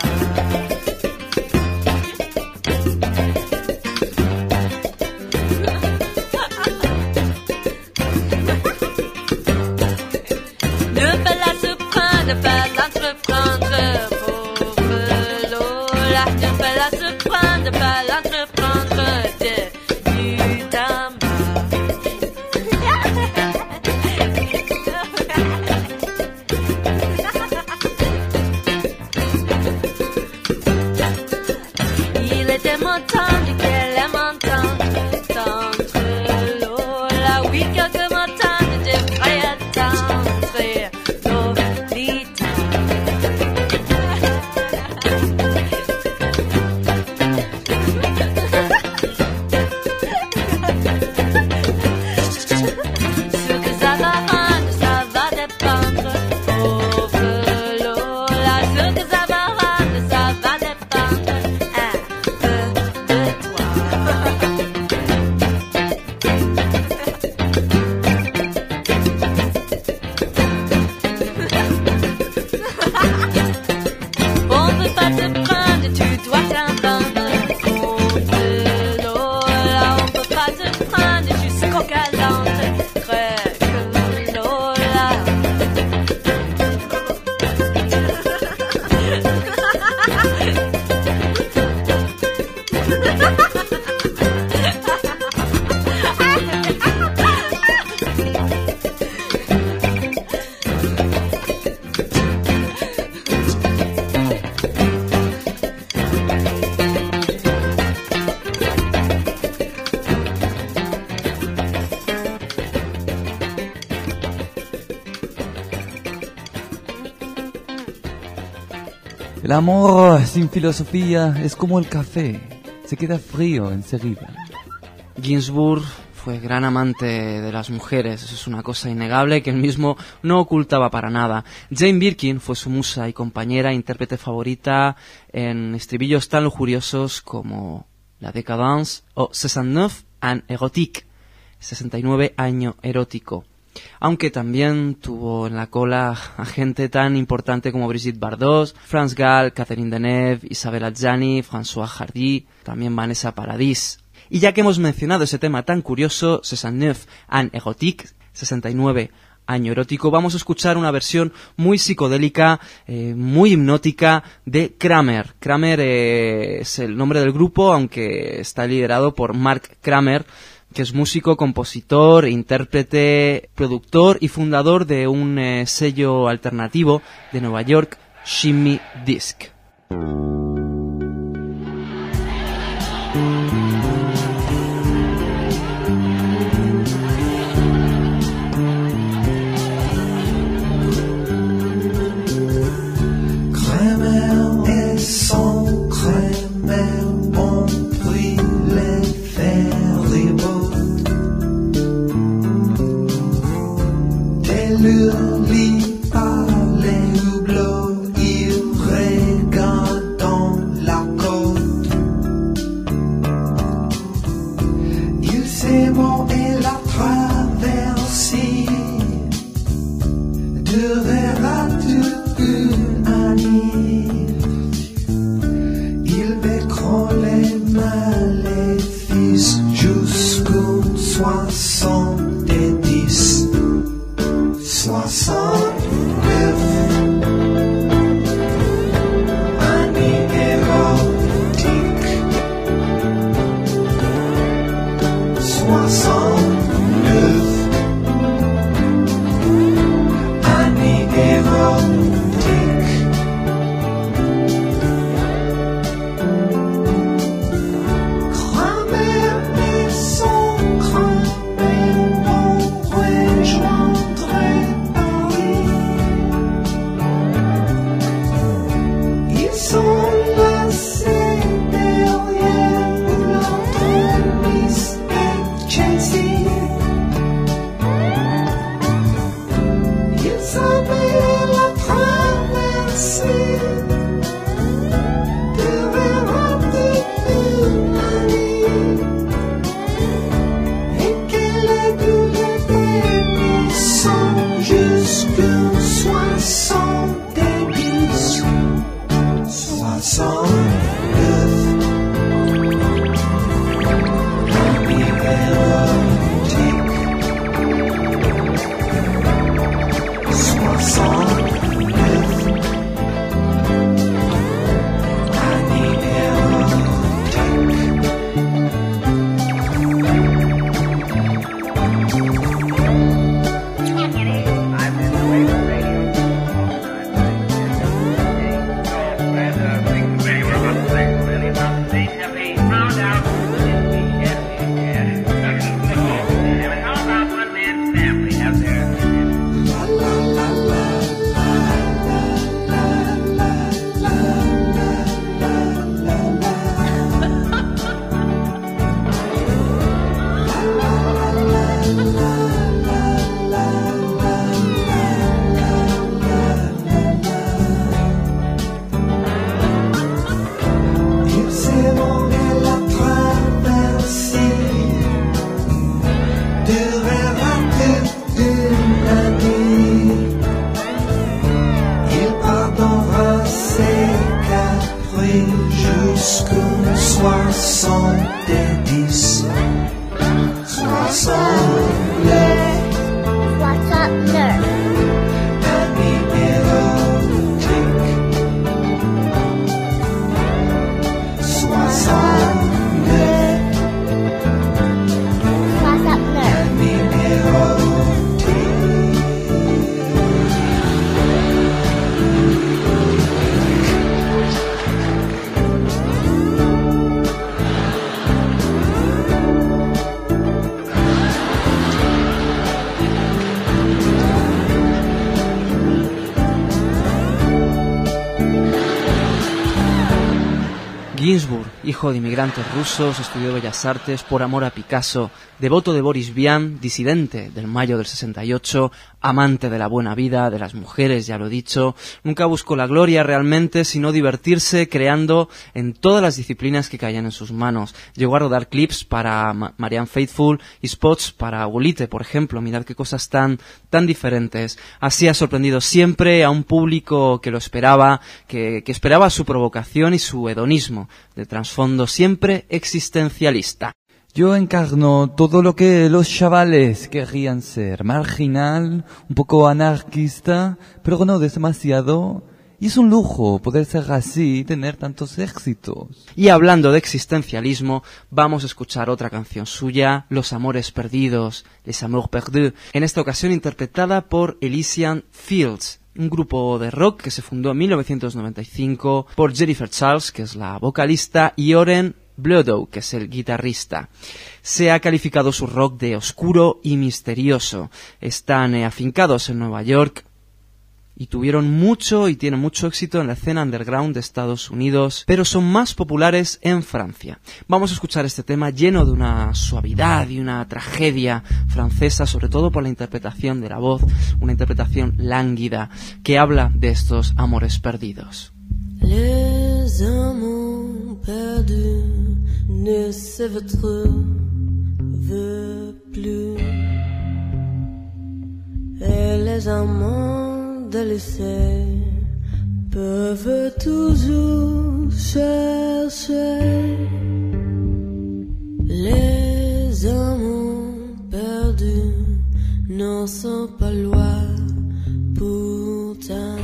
Ne pas la surprendre, ne pas l'entreprendre. Pauvre Lola, ne pas la surprendre, ne pas l'entreprendre. El amor sin filosofía es como el café, se queda frío enseguida. Ginsburg fue gran amante de las mujeres, eso es una cosa innegable que él mismo no ocultaba para nada. Jane Birkin fue su musa y compañera, intérprete favorita en estribillos tan lujuriosos como La Décadence o sesenta y nueve an érotique, sesenta y nueve año erótico. Aunque también tuvo en la cola a gente tan importante como Brigitte Bardot, France Gall, Catherine Deneuve, Isabelle Adjani, François Hardy, también Vanessa Paradis. Y ya que hemos mencionado ese tema tan curioso, sesenta y nueve an érotique, sesenta y nueve año erótico, vamos a escuchar una versión muy psicodélica, eh, muy hipnótica de Kramer. Kramer eh, es el nombre del grupo, aunque está liderado por Mark Kramer, que es músico, compositor, intérprete, productor y fundador de un eh, sello alternativo de Nueva York, Shimmy Disc. De rêve à toute une année. Ginsburg, hijo de inmigrantes rusos, estudió Bellas Artes por amor a Picasso, devoto de Boris Vian, disidente del mayo del sesenta y ocho, amante de la buena vida, de las mujeres, ya lo he dicho, nunca buscó la gloria realmente, sino divertirse creando en todas las disciplinas que caían en sus manos. Llegó a rodar clips para Ma- Marianne Faithfull y spots para Bolite, por ejemplo. Mirad qué cosas tan, tan diferentes. Así ha sorprendido siempre a un público que lo esperaba, que, que esperaba su provocación y su hedonismo, de trasfondo siempre existencialista. Yo encarno todo lo que los chavales querrían ser, marginal, un poco anarquista, pero no demasiado. Y es un lujo poder ser así y tener tantos éxitos. Y hablando de existencialismo, vamos a escuchar otra canción suya, Los Amores Perdidos, Les Amours Perdus, en esta ocasión interpretada por Elysian Fields, un grupo de rock que se fundó en mil novecientos noventa y cinco por Jennifer Charles, que es la vocalista, y Oren Blodow, que es el guitarrista. Se ha calificado su rock de oscuro y misterioso. Están eh, afincados en Nueva York y tuvieron mucho y tienen mucho éxito en la escena underground de Estados Unidos, pero son más populares en Francia. Vamos a escuchar este tema lleno de una suavidad y una tragedia francesa, sobre todo por la interpretación de la voz, una interpretación lánguida que habla de estos amores perdidos. Les amants perdus ne se retrouvent plus, et les amants délaissés peuvent toujours chercher. Les amants perdus n'en sont pas loin pourtant,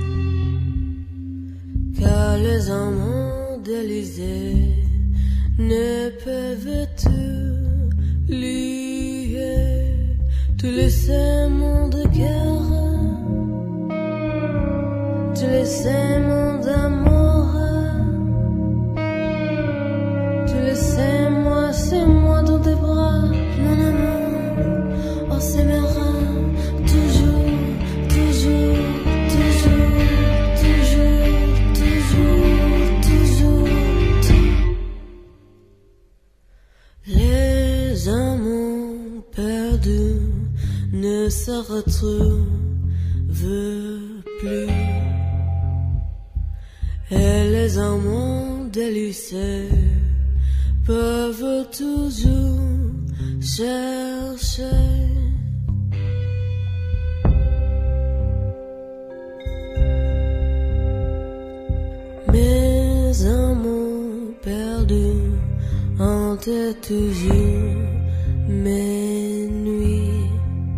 car les amants d'Élysée ne peuvent tout lier, tous les séments de guerre, tous les séments d'amour, tous les séments, c'est moi dans tes bras, mon amour, on s'aimera toujours, toujours, toujours, toujours, toujours, toujours. Les amants perdus ne se retrouvent plus, et les amants délaissés peuvent toujours chercher. Mes amants perdus hantent toujours mes nuits,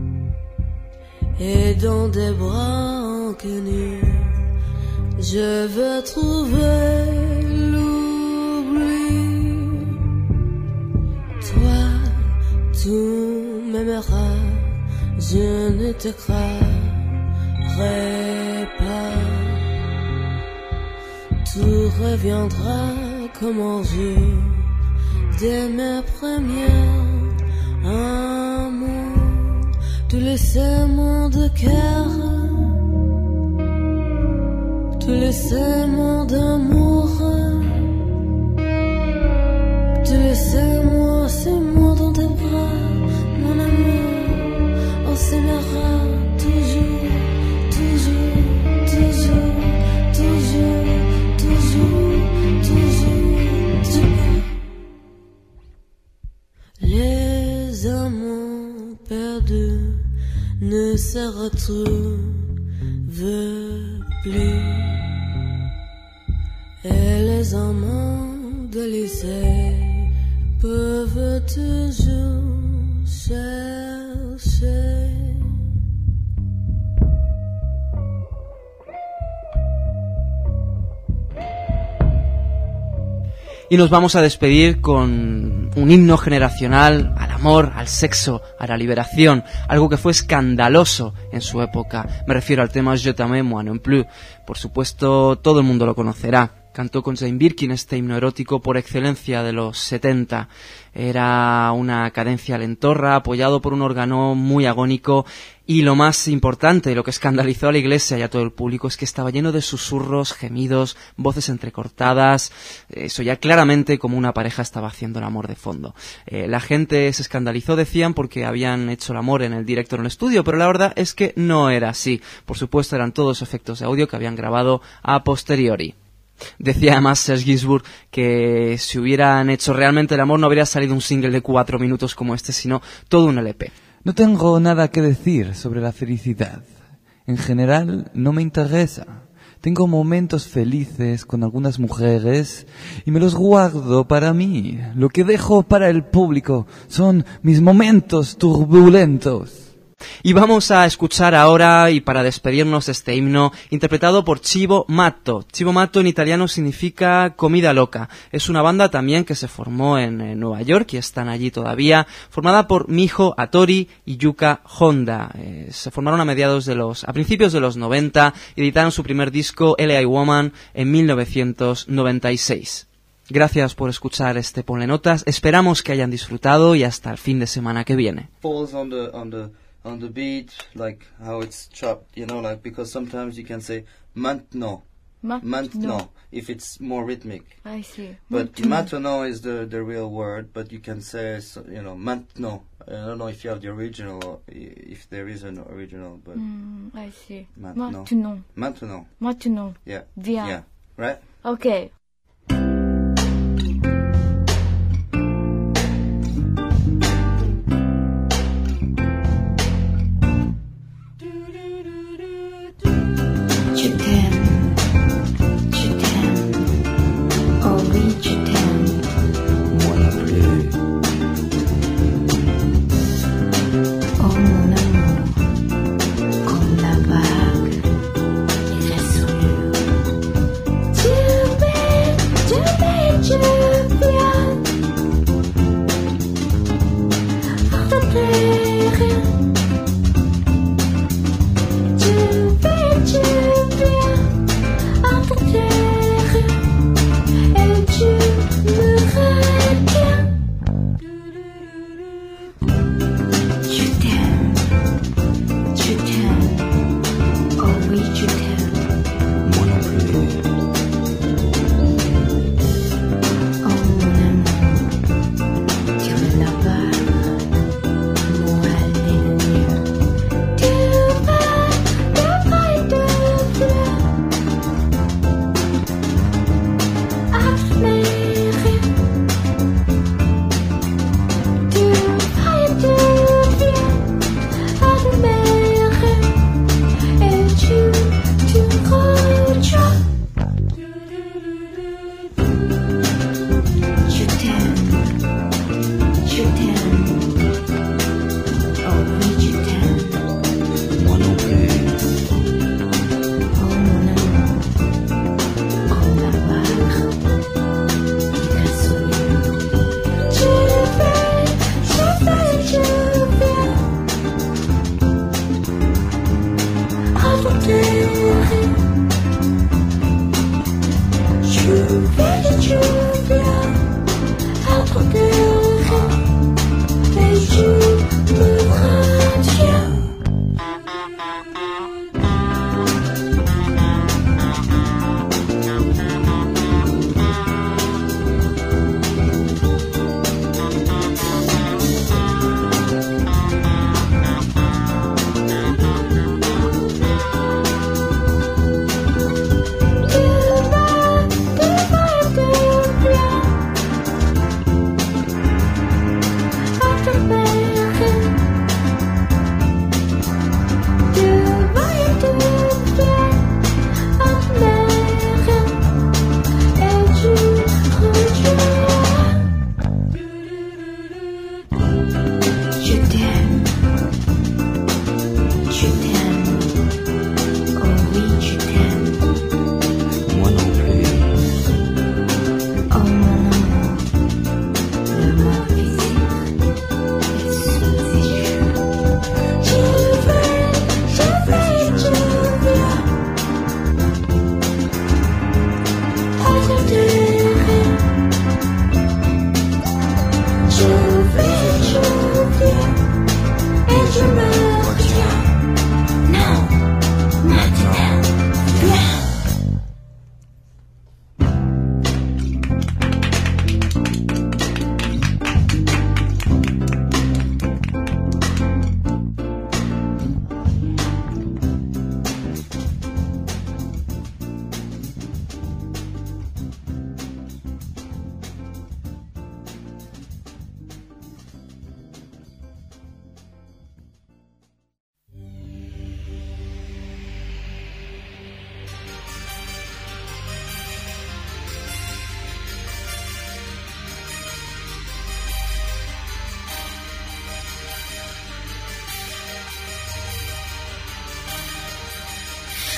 et dans des bras inconnus je veux trouver l'oubli. Toi, tu m'aimeras, je ne te croirai pas. Tout reviendra comme un jour dès mes premiers amours. Tous les serments de cœur, tous les serments d'amour, tous les serments, c'est moi dans tes bras, mon amour, on s'aimera toujours, toujours, toujours, toujours, toujours, toujours, toujours. Les amants perdus ne se retrouvent plus, et les amants de lycée peuvent toujours chercher. Y nos vamos a despedir con un himno generacional al amor, al sexo, a la liberación, algo que fue escandaloso en su época. Me refiero al tema Je t'aime, moi non plus. Por supuesto, todo el mundo lo conocerá. Cantó con Jane Birkin este himno erótico por excelencia de los setenta. Era una cadencia lentorra, apoyado por un órgano muy agónico, y lo más importante, lo que escandalizó a la iglesia y a todo el público, es que estaba lleno de susurros, gemidos, voces entrecortadas. Eso ya claramente como una pareja estaba haciendo el amor de fondo. Eh, la gente se escandalizó, decían, porque habían hecho el amor en el directo en el estudio, pero la verdad es que no era así. Por supuesto, eran todos efectos de audio que habían grabado a posteriori. Decía además Serge Gainsbourg que si hubieran hecho realmente el amor no habría salido un single de cuatro minutos como este, sino todo un L P. No tengo nada que decir sobre la felicidad. En general, no me interesa. Tengo momentos felices con algunas mujeres y me los guardo para mí. Lo que dejo para el público son mis momentos turbulentos. Y vamos a escuchar ahora, y para despedirnos, este himno interpretado por Cibo Matto. Cibo Matto en italiano significa comida loca. Es una banda también que se formó en, en Nueva York y están allí todavía, formada por Miho Hattori y Yuka Honda. Eh, se formaron a mediados de los, a principios de los noventa y editaron su primer disco L A Woman en mil novecientos noventa y seis. Gracias por escuchar este Ponle Notas. Esperamos que hayan disfrutado y hasta el fin de semana que viene. Falls on the on the on the beat, like how it's chopped, you know, like because sometimes you can say maintenant, Ma- maintenant, no. if it's more rhythmic. I see. But Maintenant. maintenant is the the real word, but you can say, so- you know, maintenant. I don't know if you have the original or i- if there is an original, but Mm, I see. Maintenant. Maintenant. maintenant, Maintenant. yeah, Viens. yeah, right? Okay. Je t'aime, je t'aime, oh oui je t'aime, moi non plus. Oh mon amour, comme la vague, il est sûr. Tu m'aimes.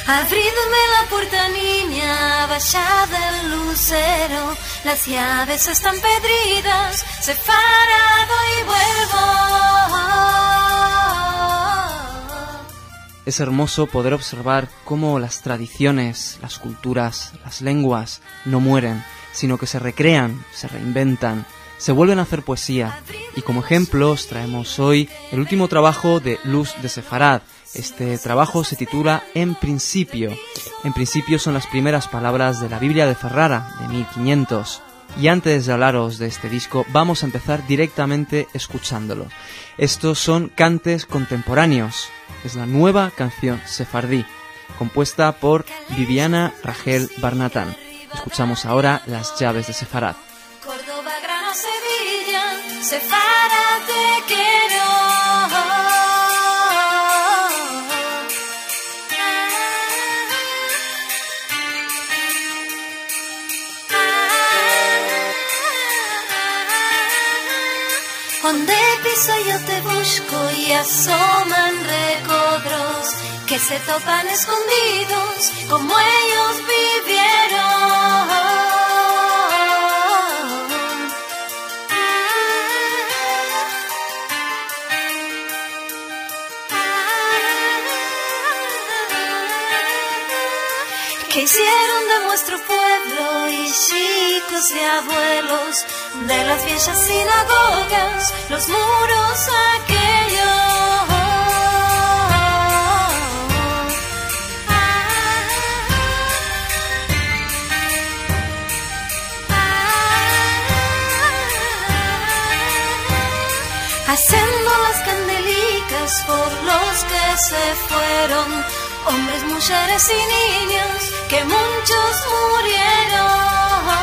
Abridme la puerta, niña, bajad el lucero. Las llaves están pedridas, separado y vuelvo. Es hermoso poder observar cómo las tradiciones, las culturas, las lenguas no mueren, sino que se recrean, se reinventan, se vuelven a hacer poesía. Y como ejemplo os traemos hoy el último trabajo de Luz de Sefarad. Este trabajo se titula En Principio. En principio son las primeras palabras de la Biblia de Ferrara, de mil quinientos. Y antes de hablaros de este disco, vamos a empezar directamente escuchándolo. Estos son cantes contemporáneos. Es la nueva canción sefardí, compuesta por Viviana Rachel Barnatán. Escuchamos ahora Las llaves de Sefarad. Córdoba, Grano, Sevilla, Sefarad te quiero. Donde piso yo te busco y asoman recodros que se topan escondidos como ellos vivieron. Que hicieron de nuestro pueblo y chicos y abuelos de las viejas sinagogas, los muros aquellos. Haciendo las candelicas por los que se fueron, hombres, mujeres y niños, que muchos murieron.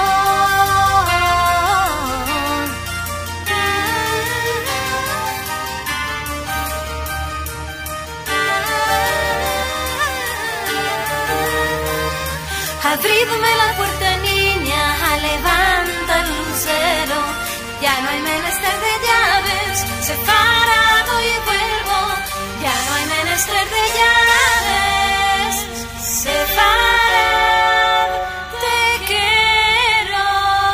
Abridme la puerta, niña, levanta el lucero. Ya no hay menester de llaves, separado y vuelvo. Ya no hay menester de llaves, separado, te quiero.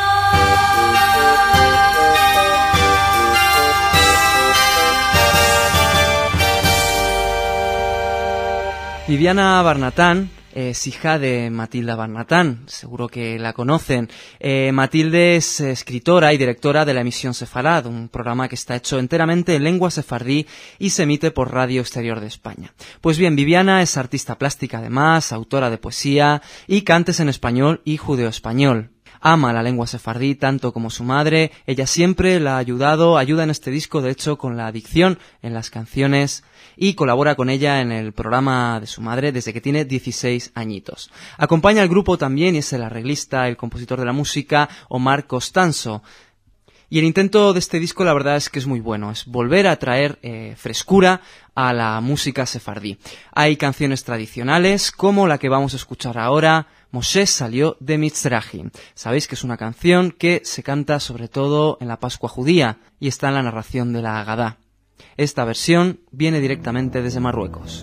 Viviana Barnatán es hija de Matilda Barnatán, seguro que la conocen. Eh, Matilde es escritora y directora de la emisión Sefarad, un programa que está hecho enteramente en lengua sefardí y se emite por Radio Exterior de España. Pues bien, Viviana es artista plástica además, autora de poesía y cantes en español y judeo-español. Ama la lengua sefardí tanto como su madre. Ella siempre la ha ayudado, ayuda en este disco de hecho con la dicción en las canciones y colabora con ella en el programa de su madre desde que tiene dieciséis añitos. Acompaña al grupo también y es el arreglista, el compositor de la música, Omar Costanzo. Y el intento de este disco la verdad es que es muy bueno, es volver a traer eh, frescura a la música sefardí. Hay canciones tradicionales como la que vamos a escuchar ahora, Moshe salió de Mitzrahim. Sabéis que es una canción que se canta sobre todo en la Pascua judía y está en la narración de la Agadá. Esta versión viene directamente desde Marruecos.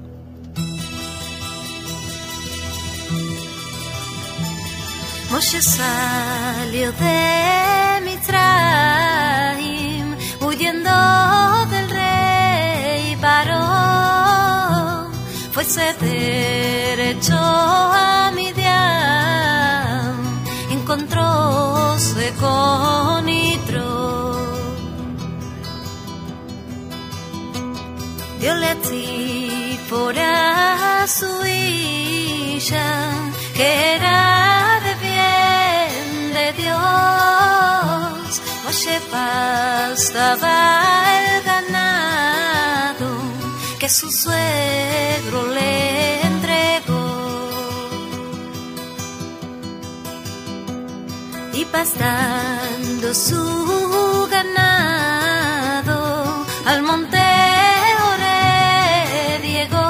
Moshe salió de Mitzrayim, huyendo del rey Paró. Fuese derecho a Midian, encontróse con Yitro. Diole a ti por a su hija, que era de bien de Dios. Moshe pastaba el ganado que su suegro le entregó, y pastando su ganado al monte Oreb llegó,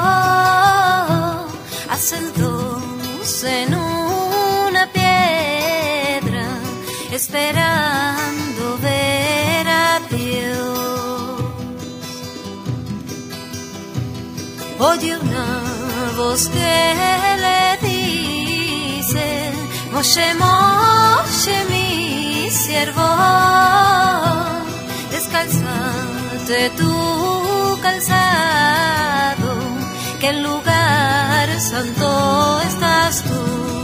asentóse en una piedra esperando ver a Dios. Oye una voz que le dice: Moshe, Moshe, mi siervo, descálzate tu calzado, que en lugar santo estás tú.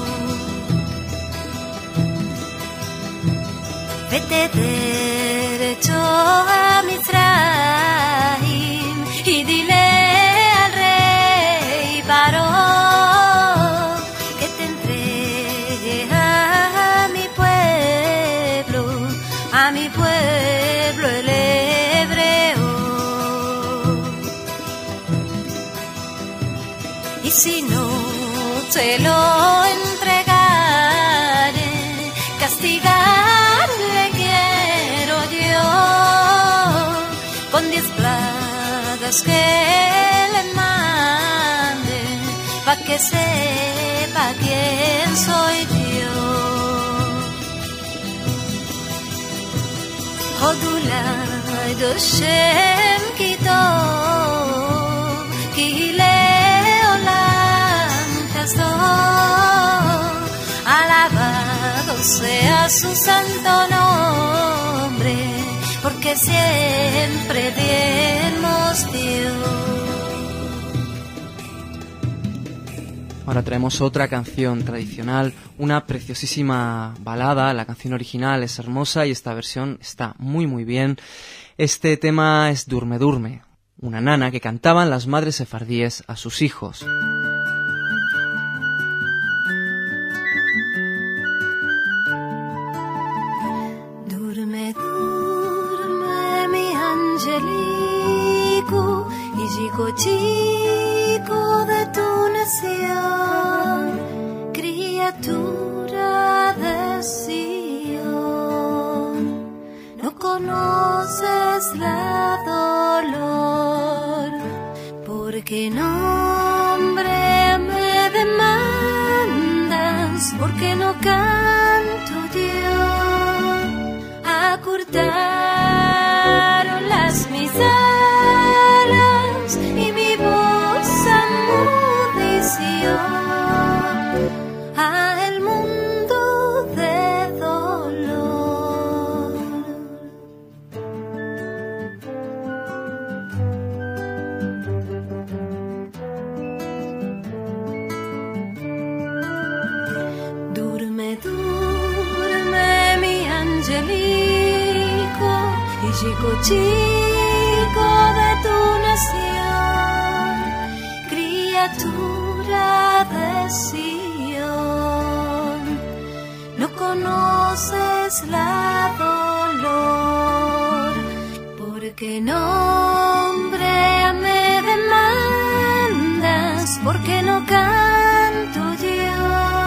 Vete derecho a Mizraim y dile al rey Paró que te entregue a mi pueblo, a mi pueblo el hebreo. Y si no te lo entregare, castigarle quiero yo con diez plagas que le mande, pa' que sepa quién soy yo. Hodulai Doshem Kitov Ki leolam chasdor, alabado sea su santo nombre, porque siempre bien nos dio. Ahora traemos otra canción tradicional, una preciosísima balada. La canción original es hermosa y esta versión está muy muy bien. Este tema es Durme Durme, una nana que cantaban las madres sefardíes a sus hijos. Durme, durme mi angelico, hijico chico de tu nación, criatura de Sion. No conoces la dolor, porque nombre me demandas, porque no canto yo. Acortaron las mis alas y mi voz amudeció a el mundo de dolor. Durme, durme mi angelico, hijico chico de tu nación, criatura de Sion. No conoces la dolor, porque nombre me demandas, porque no canto yo.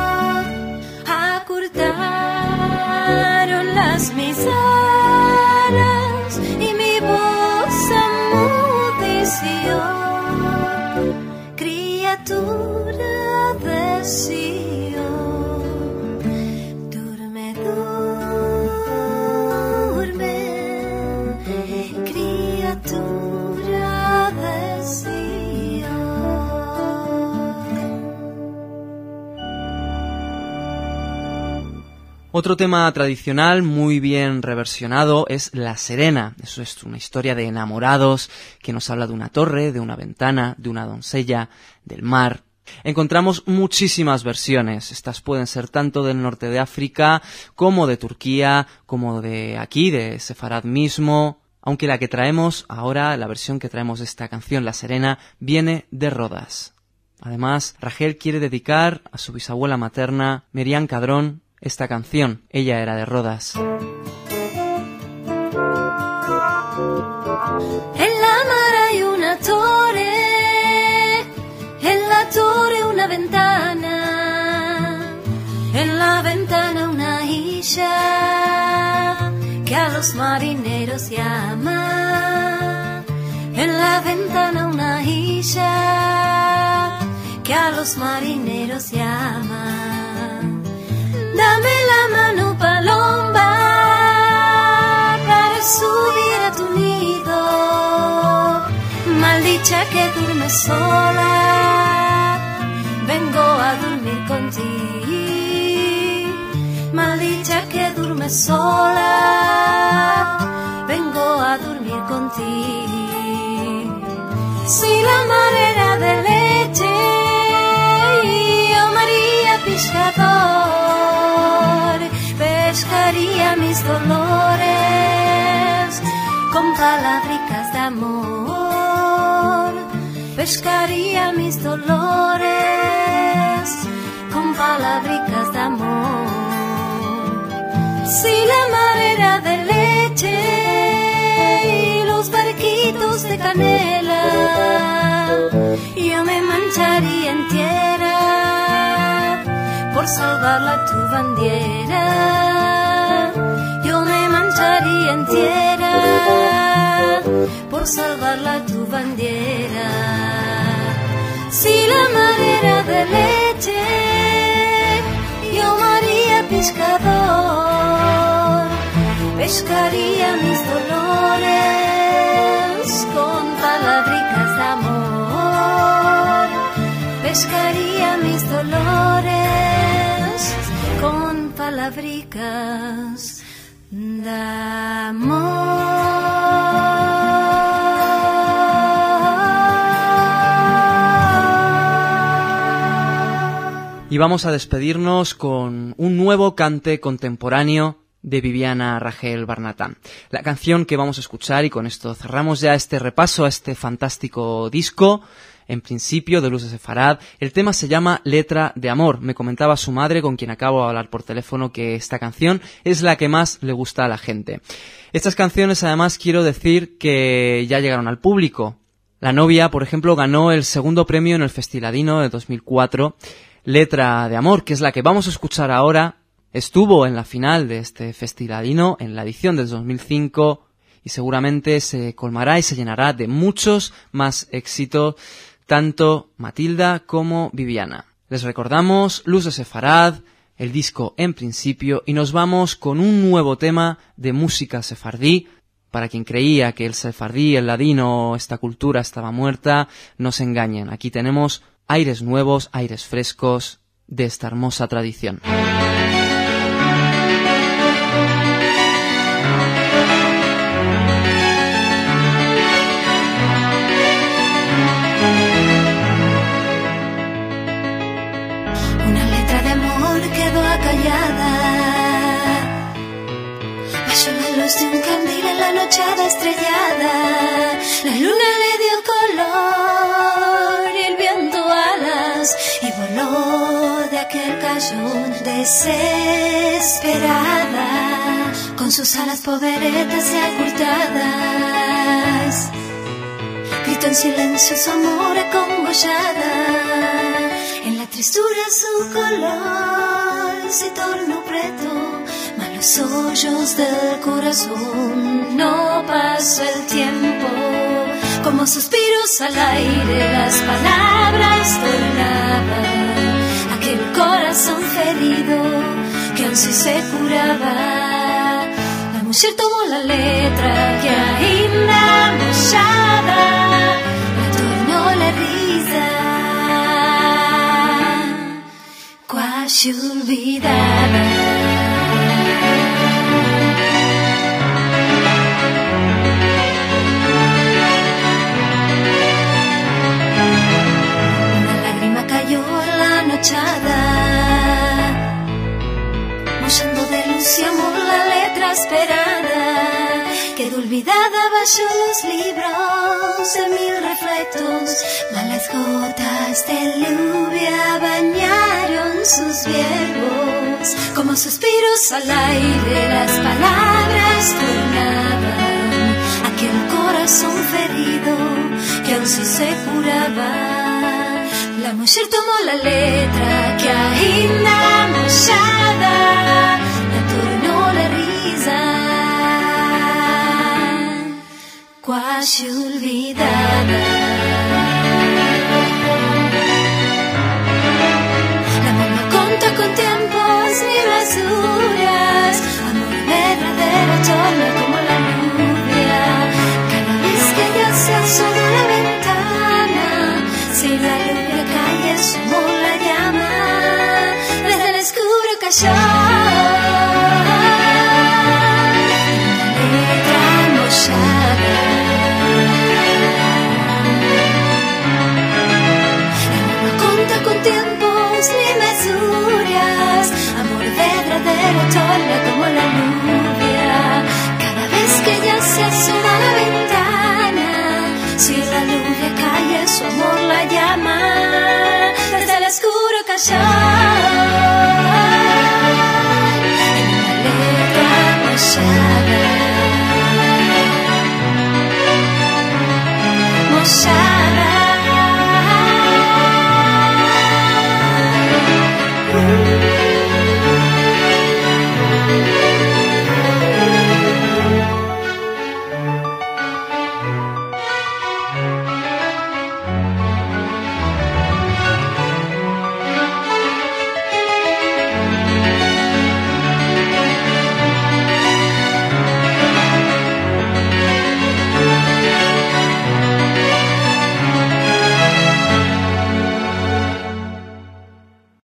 Acortaron las mis alas y mi voz amudeció, criatura de Sion. Durme, durme, criatura de Sion. Otro tema tradicional muy bien reversionado es La Serena. Eso es una historia de enamorados que nos habla de una torre, de una ventana, de una doncella, del mar. Encontramos muchísimas versiones. Estas pueden ser tanto del norte de África como de Turquía, como de aquí, de Sefarad mismo. Aunque la que traemos ahora, la versión que traemos de esta canción, La Serena, viene de Rodas. Además, Rachel quiere dedicar a su bisabuela materna, Merian Cadrón, esta canción. Ella era de Rodas. En la mar hay una torre, en la torre una ventana, en la ventana una isla que a los marineros llama. En la ventana una isla que a los marineros llama. Dame la mano, paloma, para subir a tu nido. Maldicha que duermes sola, ti. Maldicha que duermes sola, vengo a dormir contigo. Si la mar era de leche, yo María pescador, pescaría mis dolores con palabricas de amor. Pescaría mis dolores con palabricas de amor. Si la mar era de leche y los barquitos de canela, yo me mancharía entera por salvarla tu bandera. Yo me mancharía entera por salvarla tu bandera. Si la mar era de leche, yo María pescador, pescaría mis dolores con palabricas de amor. Pescaría mis dolores con palabricas de amor. Y vamos a despedirnos con un nuevo cante contemporáneo de Viviana Ragel Barnatán. La canción que vamos a escuchar, y con esto cerramos ya este repaso a este fantástico disco, en principio de Luz de Sefarad. El tema se llama Letra de Amor. Me comentaba su madre, con quien acabo de hablar por teléfono, que esta canción es la que más le gusta a la gente. Estas canciones, además, quiero decir que ya llegaron al público. La novia, por ejemplo, ganó el segundo premio en el Festiladino de dos mil cuatro, Letra de Amor, que es la que vamos a escuchar ahora. Estuvo en la final de este Festiladino, en la edición del dos mil cinco, y seguramente se colmará y se llenará de muchos más éxitos, tanto Matilda como Viviana. Les recordamos Luz de Sefarad, el disco En Principio, y nos vamos con un nuevo tema de música sefardí. Para quien creía que el sefardí, el ladino, esta cultura estaba muerta, no se engañen. Aquí tenemos aires nuevos, aires frescos de esta hermosa tradición. Una letra de amor quedó acallada bajo la luz de un candil en la nochada estrellada. La luna le dio color y el viento alas y voló de aquel cayón desesperada, con sus alas poveretas y acurtadas. Gritó en silencio su amor acongollada. En la tristura su color se tornó preto, mas los hoyos del corazón no pasó el tiempo. Como suspiros al aire las palabras tornaban aquel corazón ferido que aún sí se curaba. La mujer tomó la letra que ainda mollada, la tornó la risa quasi olvidada. Mollando de luz y amor la letra esperada, quedó olvidada bajo los libros de mil refletos, mas las gotas de lluvia bañaron sus verbos. Como suspiros al aire las palabras tornaban aquel corazón ferido que aún sí se curaba. La mujer tomó la letra que ainda mollada, la tornó la risa quasi olvidada. La mano conta con tiempos ni rasuras, amor verdadero torna como la lluvia. Cada vez que ella se asoma a la ventana, si la lluvia cae, su amor la llama. shadow.